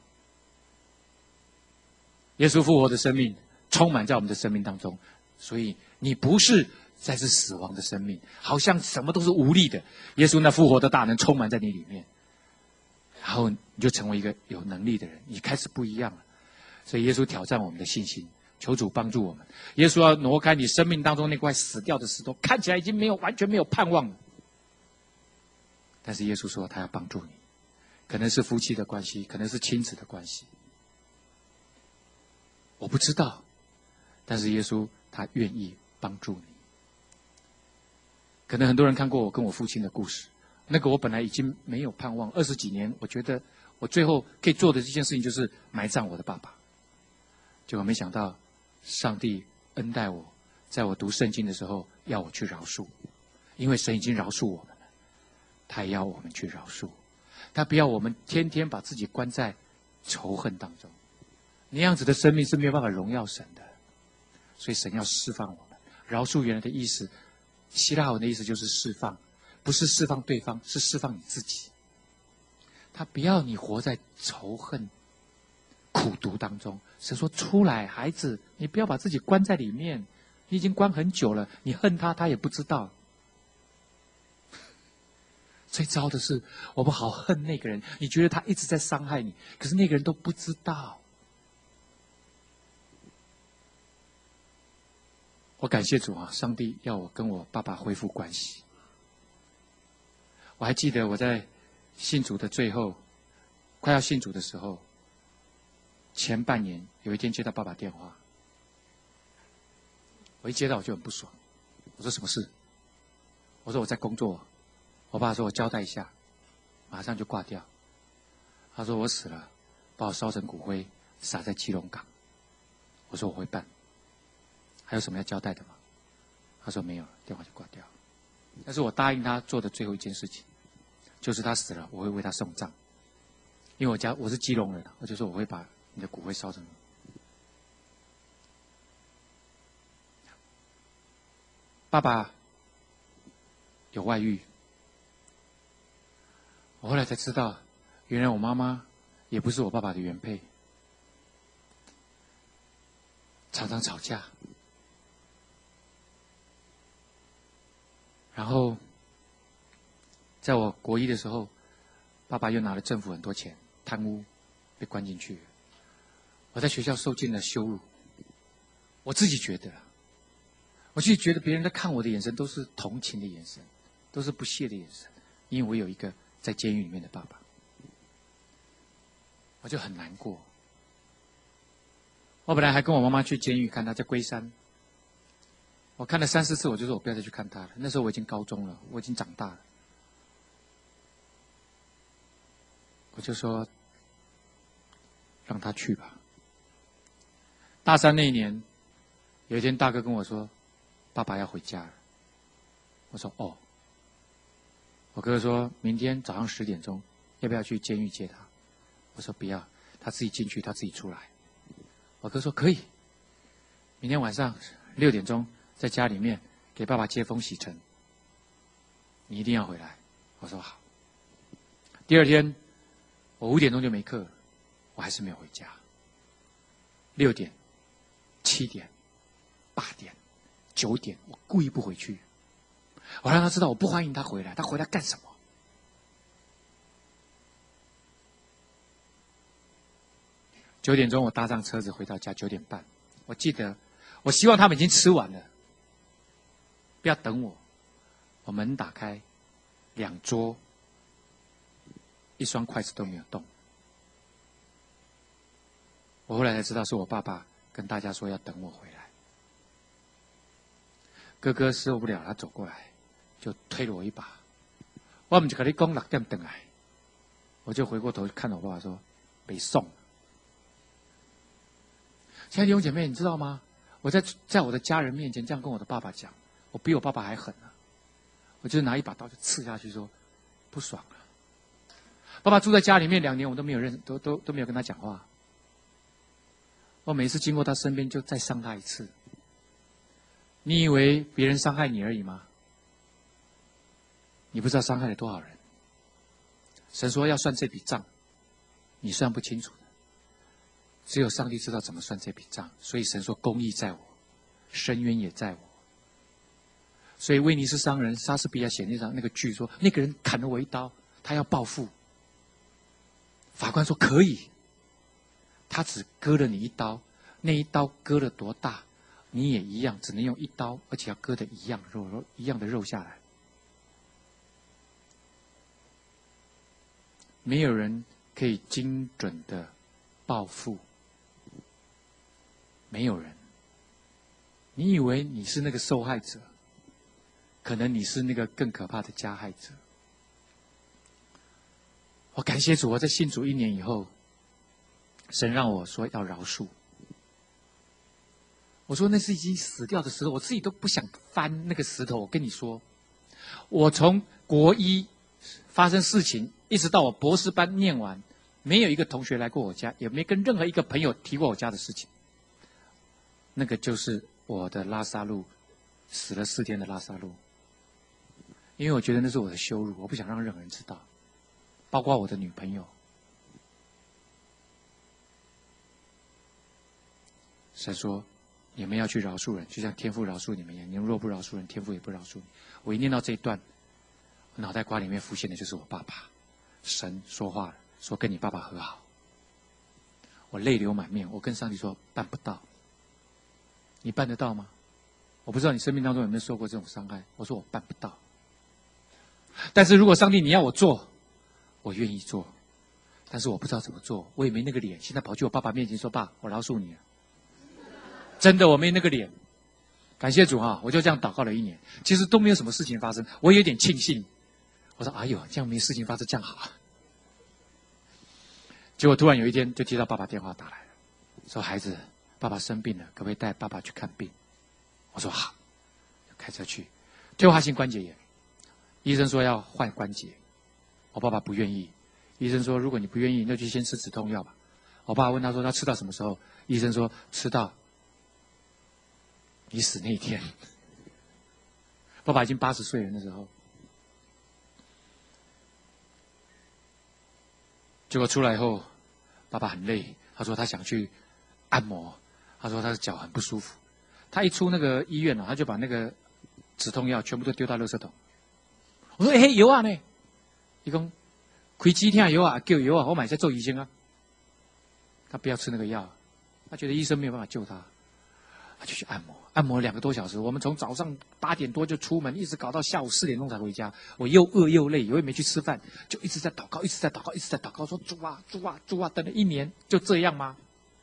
Speaker 1: 耶稣复活的生命充满在我们的生命当中，所以你不是再是死亡的生命，好像什么都是无力的。耶稣那复活的大能充满在你里面，然后你就成为一个有能力的人，你开始不一样了。所以耶稣挑战我们的信心，求主帮助我们。耶稣要挪开你生命当中那块死掉的石头，看起来已经没有完全没有盼望了。但是耶稣说他要帮助你，可能是夫妻的关系，可能是亲子的关系，我不知道，但是耶稣他愿意帮助你。可能很多人看过我跟我父亲的故事，那个我本来已经没有盼望，二十几年，我觉得我最后可以做的这件事情就是埋葬我的爸爸。结果没想到上帝恩待我，在我读圣经的时候要我去饶恕，因为神已经饶恕我们了，他也要我们去饶恕，他不要我们天天把自己关在仇恨当中，那样子的生命是没有办法荣耀神的。所以神要释放我们。饶恕原来的意思，希腊文的意思就是释放，不是释放对方，是释放你自己。他不要你活在仇恨苦毒当中。神说出来，孩子，你不要把自己关在里面，你已经关很久了，你恨他他也不知道。最糟的是我们好恨那个人，你觉得他一直在伤害你，可是那个人都不知道。我感谢主啊，上帝要我跟我爸爸恢复关系。我还记得我在信主的最后，快要信主的时候，前半年有一天接到爸爸电话，我一接到我就很不爽，我说什么事？我说我在工作。我爸说我交代一下，马上就挂掉。他说我死了，把我烧成骨灰撒在基隆港。我说我会办。还有什么要交代的吗？他说没有了，电话就挂掉。但是我答应他做的最后一件事情，就是他死了，我会为他送葬。因为我家我是基隆人，我就说我会把你的骨灰烧成。爸爸有外遇。我后来才知道，原来我妈妈也不是我爸爸的原配，常常吵架。然后，在我国一的时候，爸爸又拿了政府很多钱，贪污，被关进去。我在学校受尽了羞辱。我自己觉得，我自己觉得别人在看我的眼神都是同情的眼神，都是不屑的眼神，因为我有一个在监狱里面的爸爸，我就很难过。我本来还跟我妈妈去监狱看他，在龟山。我看了三四次，我就说我不要再去看他了。那时候我已经高中了，我已经长大了。我就说，让他去吧。大三那一年，有一天大哥跟我说，爸爸要回家了。我说哦。我哥哥说明天早上十点钟，要不要去监狱接他？我说不要，他自己进去，他自己出来。我哥说可以。明天晚上六点钟。在家里面给爸爸接风洗尘，你一定要回来。我说好。第二天我五点钟就没课了，我还是没有回家。六点、七点、八点、九点，我故意不回去，我让他知道我不欢迎他回来，他回来干什么？九点钟我搭上车子回到家，九点半，我记得，我希望他们已经吃完了。不要等我，我门打开，两桌，一双筷子都没有动。我后来才知道是我爸爸跟大家说要等我回来。哥哥受不了，他走过来，就推了我一把。我们就跟你讲六点等来，我就回过头看我爸爸说：“被送。”亲爱的弟兄姐妹，你知道吗？我在在我的家人面前这样跟我的爸爸讲。我比我爸爸还狠啊！我就拿一把刀就刺下去，说不爽了。爸爸住在家里面两年，我都没有认，都都都没有跟他讲话。我每次经过他身边，就再伤他一次。你以为别人伤害你而已吗？你不知道伤害了多少人。神说要算这笔账，你算不清楚的。只有上帝知道怎么算这笔账，所以神说公义在我，深渊也在我。所以威尼斯商人莎士比亚写那场那个剧说，那个人砍了我一刀，他要报复。法官说可以，他只割了你一刀，那一刀割了多大，你也一样，只能用一刀，而且要割的一样肉肉一样的肉下来。没有人可以精准的报复，没有人。你以为你是那个受害者？可能你是那个更可怕的加害者。我感谢主，我在信主一年以后，神让我说要饶恕。我说那是已经死掉的石头，我自己都不想翻那个石头。我跟你说，我从国一发生事情，一直到我博士班念完，没有一个同学来过我家，也没跟任何一个朋友提过我家的事情。那个就是我的拉撒路，死了四天的拉撒路。因为我觉得那是我的羞辱，我不想让任何人知道，包括我的女朋友。神说，你们要去饶恕人，就像天父饶恕你们一样。你们若不饶恕人，天父也不饶恕你。我一念到这一段，我脑袋瓜里面浮现的就是我爸爸。神说话了，说跟你爸爸和好。我泪流满面，我跟上帝说办不到。你办得到吗？我不知道你生命当中有没有受过这种伤害。我说我办不到。但是如果上帝你要我做，我愿意做，但是我不知道怎么做，我也没那个脸。现在跑去我爸爸面前说：“爸，我饶恕你了。”真的，我没那个脸。感谢主啊！我就这样祷告了一年，其实都没有什么事情发生，我有点庆幸。我说：“哎呦，这样没事情发生，这样好。”结果突然有一天就接到爸爸电话打来了，说：“孩子，爸爸生病了，可不可以带爸爸去看病？”我说：“好。”就开车去，退化性关节炎。医生说要换关节，我爸爸不愿意。医生说，如果你不愿意，那就先吃止痛药吧。我爸爸问他说，他吃到什么时候？医生说，吃到你死那一天。爸爸已经八十岁了，那时候结果出来以后，爸爸很累，他说他想去按摩，他说他的脚很不舒服。他一出那个医院了，他就把那个止痛药全部都丢到垃圾桶。我说：“哎、欸，有啊呢。”伊讲开几天有啊，叫有啊，我买在做医生啊。他不要吃那个药，他觉得医生没有办法救他，他就去按摩，按摩两个多小时。我们从早上八点多就出门，一直搞到下午四点钟才回家。我又饿又累，我也没去吃饭，就一直在祷告，一直在祷告，一直在祷告，说主啊主啊主啊，等了一年就这样吗？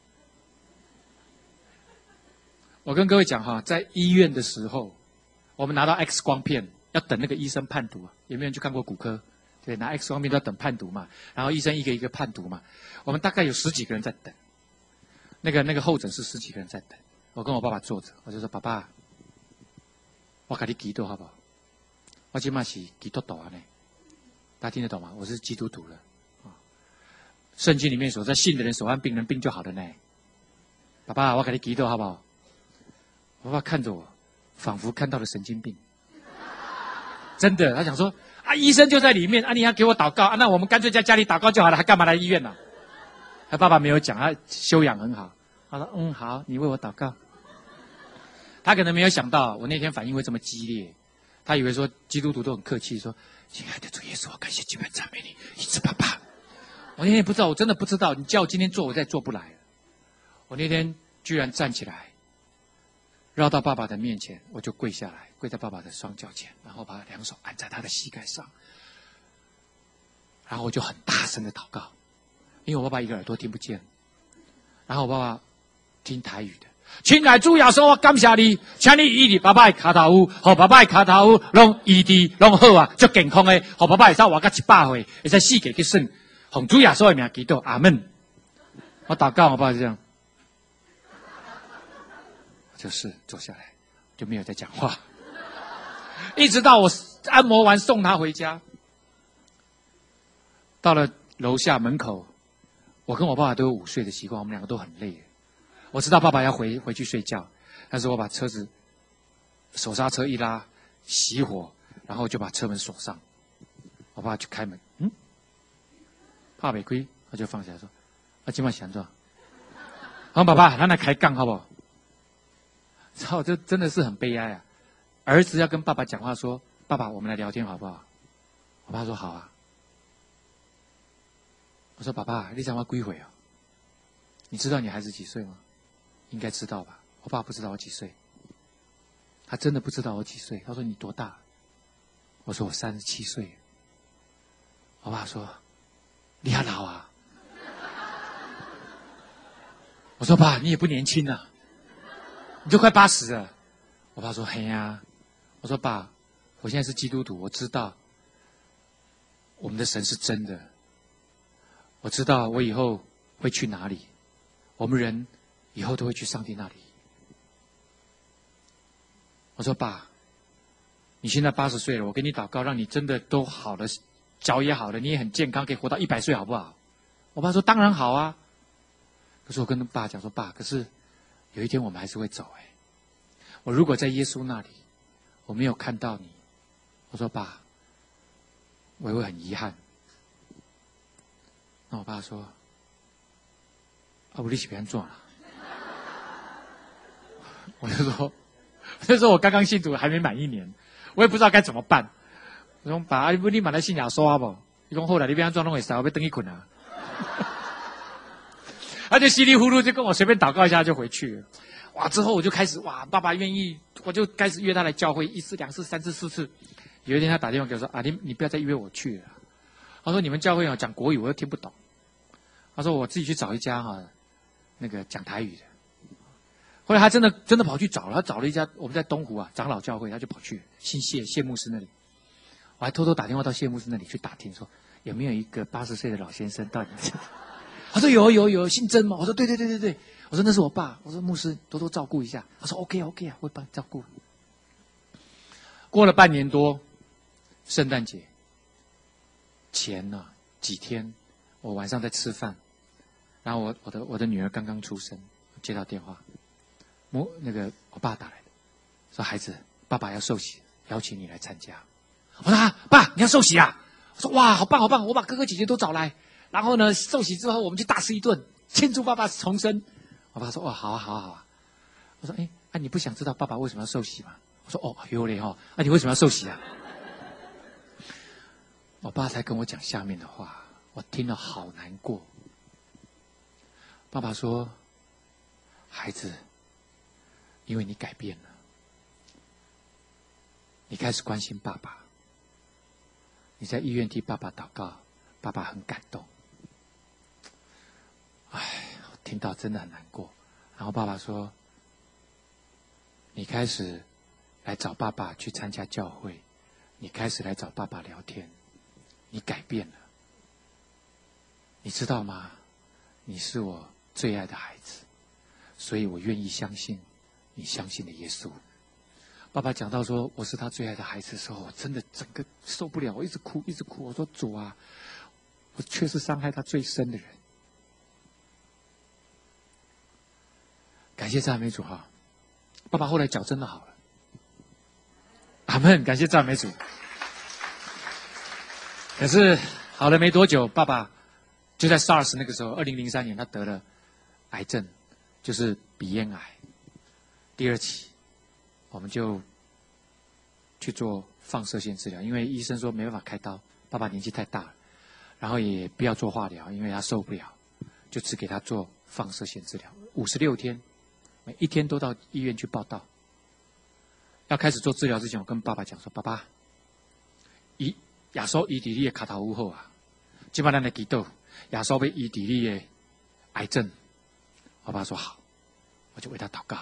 Speaker 1: 我跟各位讲哈，在医院的时候，我们拿到 X 光片，要等那个医生判读啊。有没有人去看过骨科？对，拿 X 光片都要等判读嘛，然后医生一个一个判读嘛。我们大概有十几个人在等，那个那个候诊室十几个人在等。我跟我爸爸坐着，我就说：“爸爸，我给你祈祷好不好？我今嘛是基督徒啊呢，大家听得懂吗？我是基督徒了啊。圣经里面所在信的人手按病人病就好了呢。爸爸，我给你祈祷好不好？”我爸爸看着我，仿佛看到了神经病。真的，他想说。啊，医生就在里面啊！你要给我祷告啊？那我们干脆在家里祷告就好了，还干嘛来医院呢、啊？他爸爸没有讲，他修养很好。他说：“嗯，好，你为我祷告。”他可能没有想到我那天反应会这么激烈，他以为说基督徒都很客气，说：“亲爱的主耶稣，我感谢敬拜赞美你，医治爸爸。”我那天不知道，我真的不知道，你叫我今天做，我再做不来了。我那天居然站起来，绕到爸爸的面前，我就跪下来，跪在爸爸的双脚前，然后把两手按在他的膝盖上，然后我就很大声的祷告，因为我爸爸一个耳朵听不见，然后我爸爸听台语的，亲爱主耶稣，我感谢你，请你医治爸爸的脚头，让爸爸的脚头拢医治拢好啊，足健康的，让爸爸会使活到一百岁，会使四界去算，奉主耶稣的名祈祷，阿门。我祷告，我爸爸就这样。就是坐下来，就没有再讲话，一直到我按摩完送他回家，到了楼下门口，我跟我爸爸都有午睡的习惯，我们两个都很累。我知道爸爸要回回去睡觉，但是我把车子手刹车一拉，熄火，然后就把车门锁上。我爸爸去开门，嗯，怕没亏，他就放下来说：“啊，今晚想做。”好，爸爸，咱来开杠好不好？操，这真的是很悲哀啊！儿子要跟爸爸讲话说：“爸爸，我们来聊天好不好？”我爸说：“好啊。”我说：“爸爸，你讲话归回啊？你知道你孩子几岁吗？应该知道吧？”我爸不知道我几岁，他真的不知道我几岁。他说：“你多大？”我说：“我三十七岁。”我爸说：“你还老啊？”我说：“爸，你也不年轻啊。”你就快八十了，我爸说：“嘿呀。”我说：“爸，我现在是基督徒，我知道我们的神是真的，我知道我以后会去哪里，我们人以后都会去上帝那里。”我说：“爸，你现在八十岁了，我给你祷告，让你真的都好了，脚也好了，你也很健康，可以活到一百岁，好不好？”我爸说：“当然好啊。”可是我跟爸讲说：“爸，可是。”有一天我们还是会走哎，我如果在耶稣那里，我没有看到你，我说爸，我也会很遗憾。那我爸说：“啊，我力气别人做了。”我就说，那时候我刚刚信主还没满一年，我也不知道该怎么办。我说爸，你不你买来信仰说啊不？你讲后来你别安装弄会塞，我被登一捆啊。他就稀里糊涂就跟我随便祷告一下就回去了，哇！之后我就开始哇，爸爸愿意，我就开始约他来教会一次、两次、三次、四次。有一天他打电话给我说：“啊，你你不要再约我去了。”他说：“你们教会啊讲国语我又听不懂。”他说：“我自己去找一家哈、啊，那个讲台语的。”后来他真的真的跑去找了，他找了一家我们在东湖啊长老教会，他就跑去姓谢谢牧师那里。我还偷偷打电话到谢牧师那里去打听说有没有一个八十岁的老先生到你这。他说有有有，姓曾吗？我说对对对对对。我说那是我爸。我说牧师多多照顾一下。他说 OK OK 啊，我会帮你照顾。过了半年多，圣诞节前呢、啊、几天，我晚上在吃饭，然后我我的我的女儿刚刚出生，接到电话，母那个我爸打来的，说孩子，爸爸要受洗，邀请你来参加。我说啊，爸你要受洗啊？我说哇，好棒好棒，我把哥哥姐姐都找来。 然后呢，受洗之后我们去大吃一顿，庆祝爸爸重生。我爸说：“哦，好啊，好啊，好啊。”我说：“哎，啊，你不想知道爸爸为什么要受洗吗？”我说：“哦，有嘞哈，啊，你为什么要受洗啊？”我爸才跟我讲下面的话，我听了好难过。爸爸说：“孩子，因为你改变了，你开始关心爸爸，你在医院替爸爸祷告，爸爸很感动。”哎，我听到真的很难过。然后爸爸说：“你开始来找爸爸去参加教会，你开始来找爸爸聊天，你改变了。你知道吗？你是我最爱的孩子，所以我愿意相信你相信的耶稣。”爸爸讲到说我是他最爱的孩子的时候，我真的整个受不了，我一直哭，一直哭。我说：“主啊，我却是伤害他最深的人。”感谢赞美主哈！爸爸后来脚真的好了，阿们！感谢赞美主。可是好了没多久，爸爸就在 SARS 那个时候，二零零三年他得了癌症，就是鼻咽癌，第二期，我们就去做放射线治疗，因为医生说没办法开刀，爸爸年纪太大了，然后也不要做化疗，因为他受不了，就只给他做放射线治疗，五十六天。每一天都到医院去报到。要开始做治疗之前，我跟爸爸讲说：“爸爸，医耶稣医治你的脚头有好啊，今晚咱来祈祷，耶稣要医治你的癌症。”我爸说好，我就为他祷告。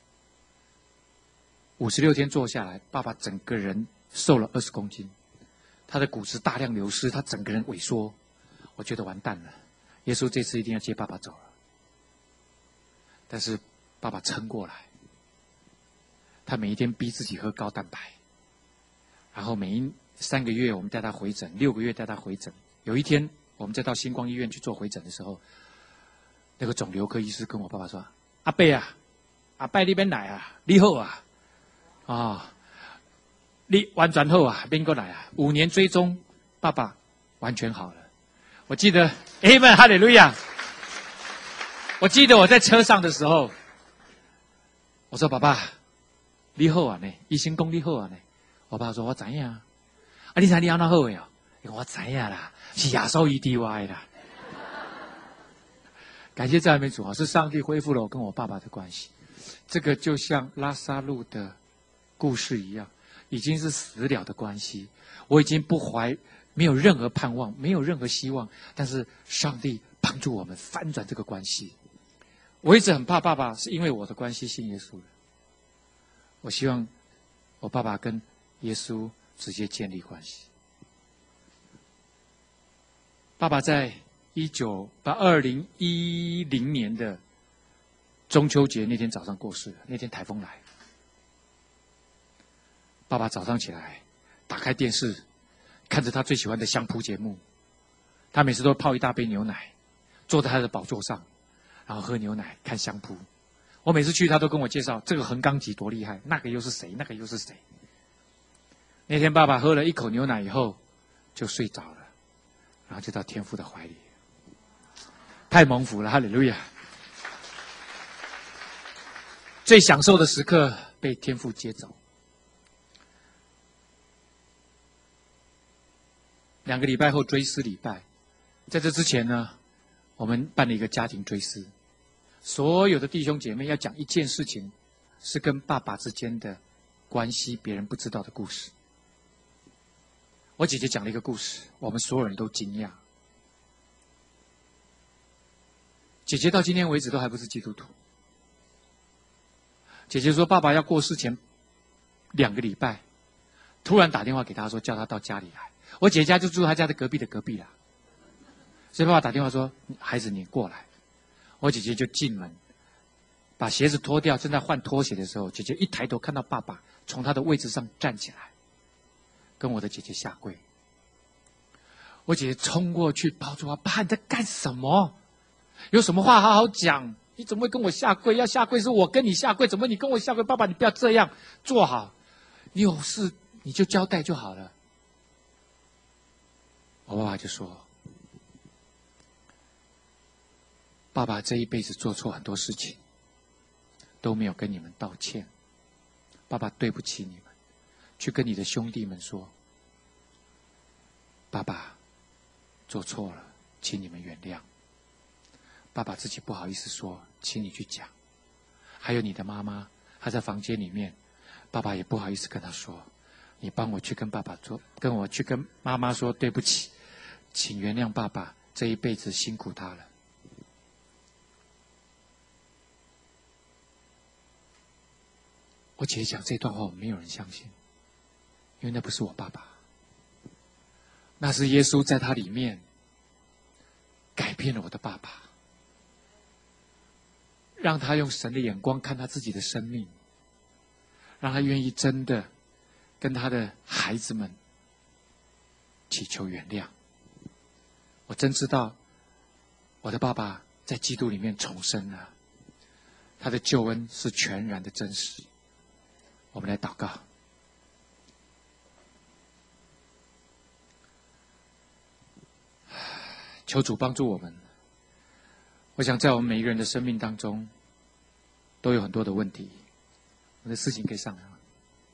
Speaker 1: 五十六天做下来，爸爸整个人瘦了二十公斤，他的骨质大量流失，他整个人萎缩。我觉得完蛋了，耶稣这次一定要接爸爸走了。但是爸爸撑过来，他每一天逼自己喝高蛋白，然后每一三个月我们带他回诊，六个月带他回诊。有一天我们再到星光医院去做回诊的时候，那个肿瘤科医师跟我爸爸说：“阿伯啊，阿伯你边来啊，你好啊，啊、哦，你完全好啊，边过来啊。”五年追踪，爸爸完全好了。我记得，阿门，哈利路亚。我记得我在车上的时候，我说：“爸爸，你好啊呢，医生讲你好啊呢。”我爸说：“我知影啊，啊你知你安怎好的哦？”我知影啦，是耶稣医治我的啦。感谢赞美主啊！是上帝恢复了我跟我爸爸的关系。这个就像拉撒路的故事一样，已经是死了的关系。我已经不怀，没有任何盼望，没有任何希望。但是上帝帮助我们翻转这个关系。我一直很怕爸爸是因为我的关系信耶稣的。我希望我爸爸跟耶稣直接建立关系。爸爸在一九把二零一零年的中秋节那天早上过世了。那天台风来，爸爸早上起来打开电视，看着他最喜欢的相扑节目。他每次都泡一大杯牛奶，坐在他的宝座上，然后喝牛奶看相扑。我每次去，他都跟我介绍这个横纲级多厉害，那个又是谁，那个又是谁。那天爸爸喝了一口牛奶以后就睡着了，然后就到天父的怀里，太蒙福了，哈利路亚！最享受的时刻被天父接走。两个礼拜后追思礼拜，在这之前呢，我们办了一个家庭追思，所有的弟兄姐妹要讲一件事情，是跟爸爸之间的关系，别人不知道的故事。我姐姐讲了一个故事，我们所有人都惊讶。姐姐到今天为止都还不是基督徒。姐姐说，爸爸要过世前两个礼拜，突然打电话给她说，叫她到家里来。我姐姐家就住她家的隔壁的隔壁啦，所以爸爸打电话说，孩子你过来。我姐姐就进门，把鞋子脱掉，正在换拖鞋的时候，姐姐一抬头看到爸爸从他的位置上站起来，跟我的姐姐下跪。我姐姐冲过去抱住我，爸你在干什么？有什么话好好讲，你怎么会跟我下跪？要下跪是我跟你下跪，怎么你跟我下跪？爸爸你不要这样，坐好，你有事你就交代就好了。我爸爸就说， 爸爸这一辈子做错很多事情，都没有跟你们道歉。爸爸对不起你们，去跟你的兄弟们说，爸爸做错了，请你们原谅。爸爸自己不好意思说，请你去讲。还有你的妈妈，她在房间里面，爸爸也不好意思跟她说，你帮我去跟爸爸说，跟我去跟妈妈说对不起，请原谅爸爸这一辈子辛苦他了。我姐讲这段话，没有人相信，因为那不是我爸爸，那是耶稣在他里面改变了我的爸爸，让他用神的眼光看他自己的生命，让他愿意真的跟他的孩子们祈求原谅。我真知道我的爸爸在基督里面重生了，他的救恩是全然的真实。我们来祷告。求主帮助我们。我想在我们每一个人的生命当中都有很多的问题。我的事情可以上来吗？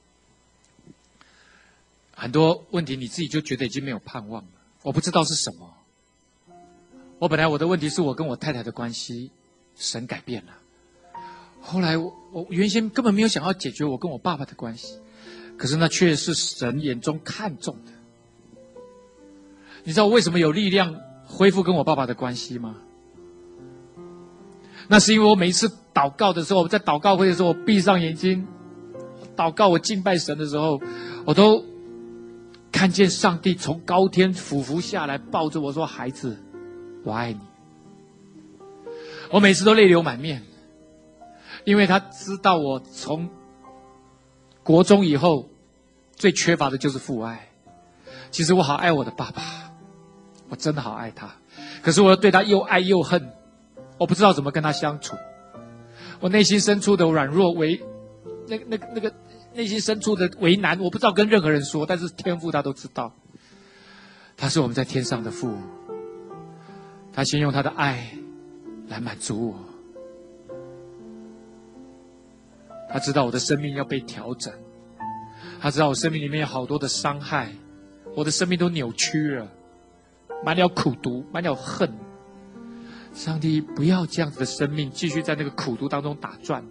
Speaker 1: 很多问题你自己就觉得已经没有盼望了，我不知道是什么。我本来我的问题是我跟我太太的关系，神改变了。后来我我原先根本没有想要解决我跟我爸爸的关系，可是那却是神眼中看重的。你知道我为什么有力量恢复跟我爸爸的关系吗？那是因为我每一次祷告的时候，我在祷告会的时候，我闭上眼睛祷告，我敬拜神的时候，我都看见上帝从高天俯伏下来，抱着我说：“孩子，我爱你。”我每次都泪流满面，因为他知道我从国中以后最缺乏的就是父爱。其实我好爱我的爸爸，我真的好爱他，可是我对他又爱又恨，我不知道怎么跟他相处。我内心深处的软弱为那那个那个内心深处的为难，我不知道跟任何人说，但是天父他都知道。他是我们在天上的父，他先用他的爱来满足我。他知道我的生命要被调整，他知道我生命里面有好多的伤害，我的生命都扭曲了，满了苦毒，满了恨。上帝不要这样子的生命继续在那个苦毒当中打转。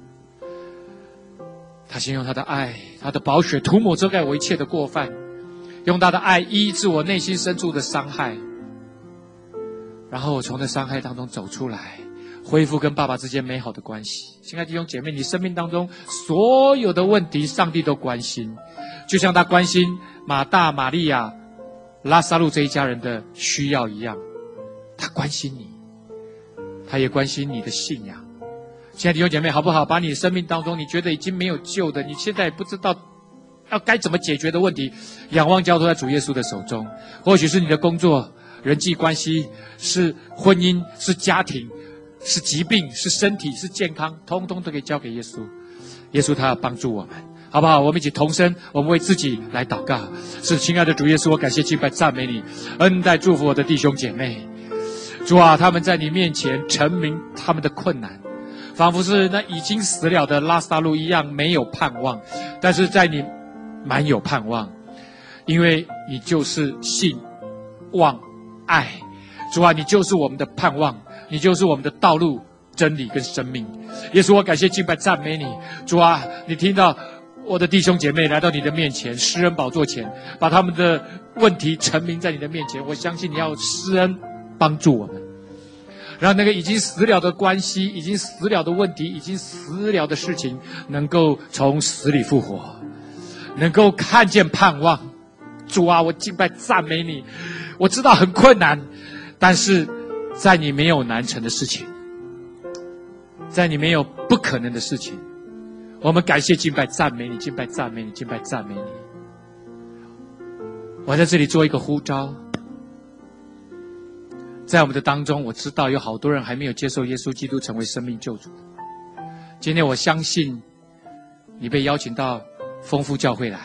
Speaker 1: 他先用他的爱，他的宝血涂抹遮盖我一切的过犯，用他的爱医治我内心深处的伤害，然后我从那伤害当中走出来，恢复跟爸爸之间美好的关系。亲爱的弟兄姐妹，你生命当中所有的问题，上帝都关心，就像他关心马大、玛利亚、拉撒路这一家人的需要一样，他关心你，他也关心你的信仰。亲爱的弟兄姐妹，好不好？把你生命当中你觉得已经没有救的，你现在也不知道要该怎么解决的问题，仰望交托在主耶稣的手中。或许是你的工作、人际关系，是婚姻，是家庭，是疾病，是身体，是健康，通通都可以交给耶稣。耶稣他要帮助我们，好不好？我们一起同声，我们为自己来祷告。是亲爱的主耶稣，我感谢敬拜赞美你，恩待祝福我的弟兄姐妹。主啊，他们在你面前陈明他们的困难，仿佛是那已经死了的拉撒路一样没有盼望，但是在你满有盼望，因为你就是信、望、爱。主啊，你就是我们的盼望，你就是我们的道路、真理跟生命。耶稣，我感谢敬拜赞美你。主啊，你听到我的弟兄姐妹来到你的面前，施恩宝座前，把他们的问题陈明在你的面前。我相信你要施恩帮助我们，让那个已经死了的关系、已经死了的问题、已经死了的事情，能够从死里复活，能够看见盼望。主啊，我敬拜赞美你。我知道很困难，但是在你没有难成的事情，在你没有不可能的事情。我们感谢敬拜赞美你，敬拜赞美你，敬拜赞美你。我在这里做一个呼召，在我们的当中，我知道有好多人还没有接受耶稣基督成为生命救主。今天我相信你被邀请到丰富教会来，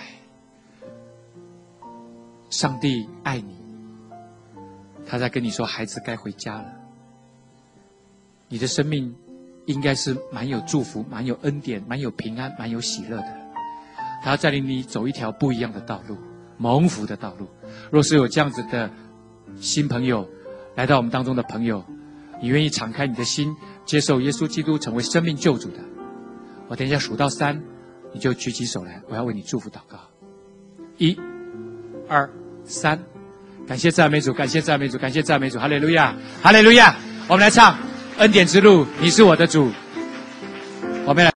Speaker 1: 上帝爱你，他在跟你说，孩子该回家了。 你的生命应该是蛮有祝福、蛮有恩典、蛮有平安、蛮有喜乐的。他要带领你走一条不一样的道路，蒙福的道路。若是有这样子的新朋友来到我们当中的朋友，你愿意敞开你的心，接受耶稣基督成为生命救主的，我等一下数到三，你就举起手来，我要为你祝福祷告。一、二、三，感谢赞美主，感谢赞美主，感谢赞美主，哈利路亚，哈利路亚！我们来唱恩典之路，你是我的主，我们来。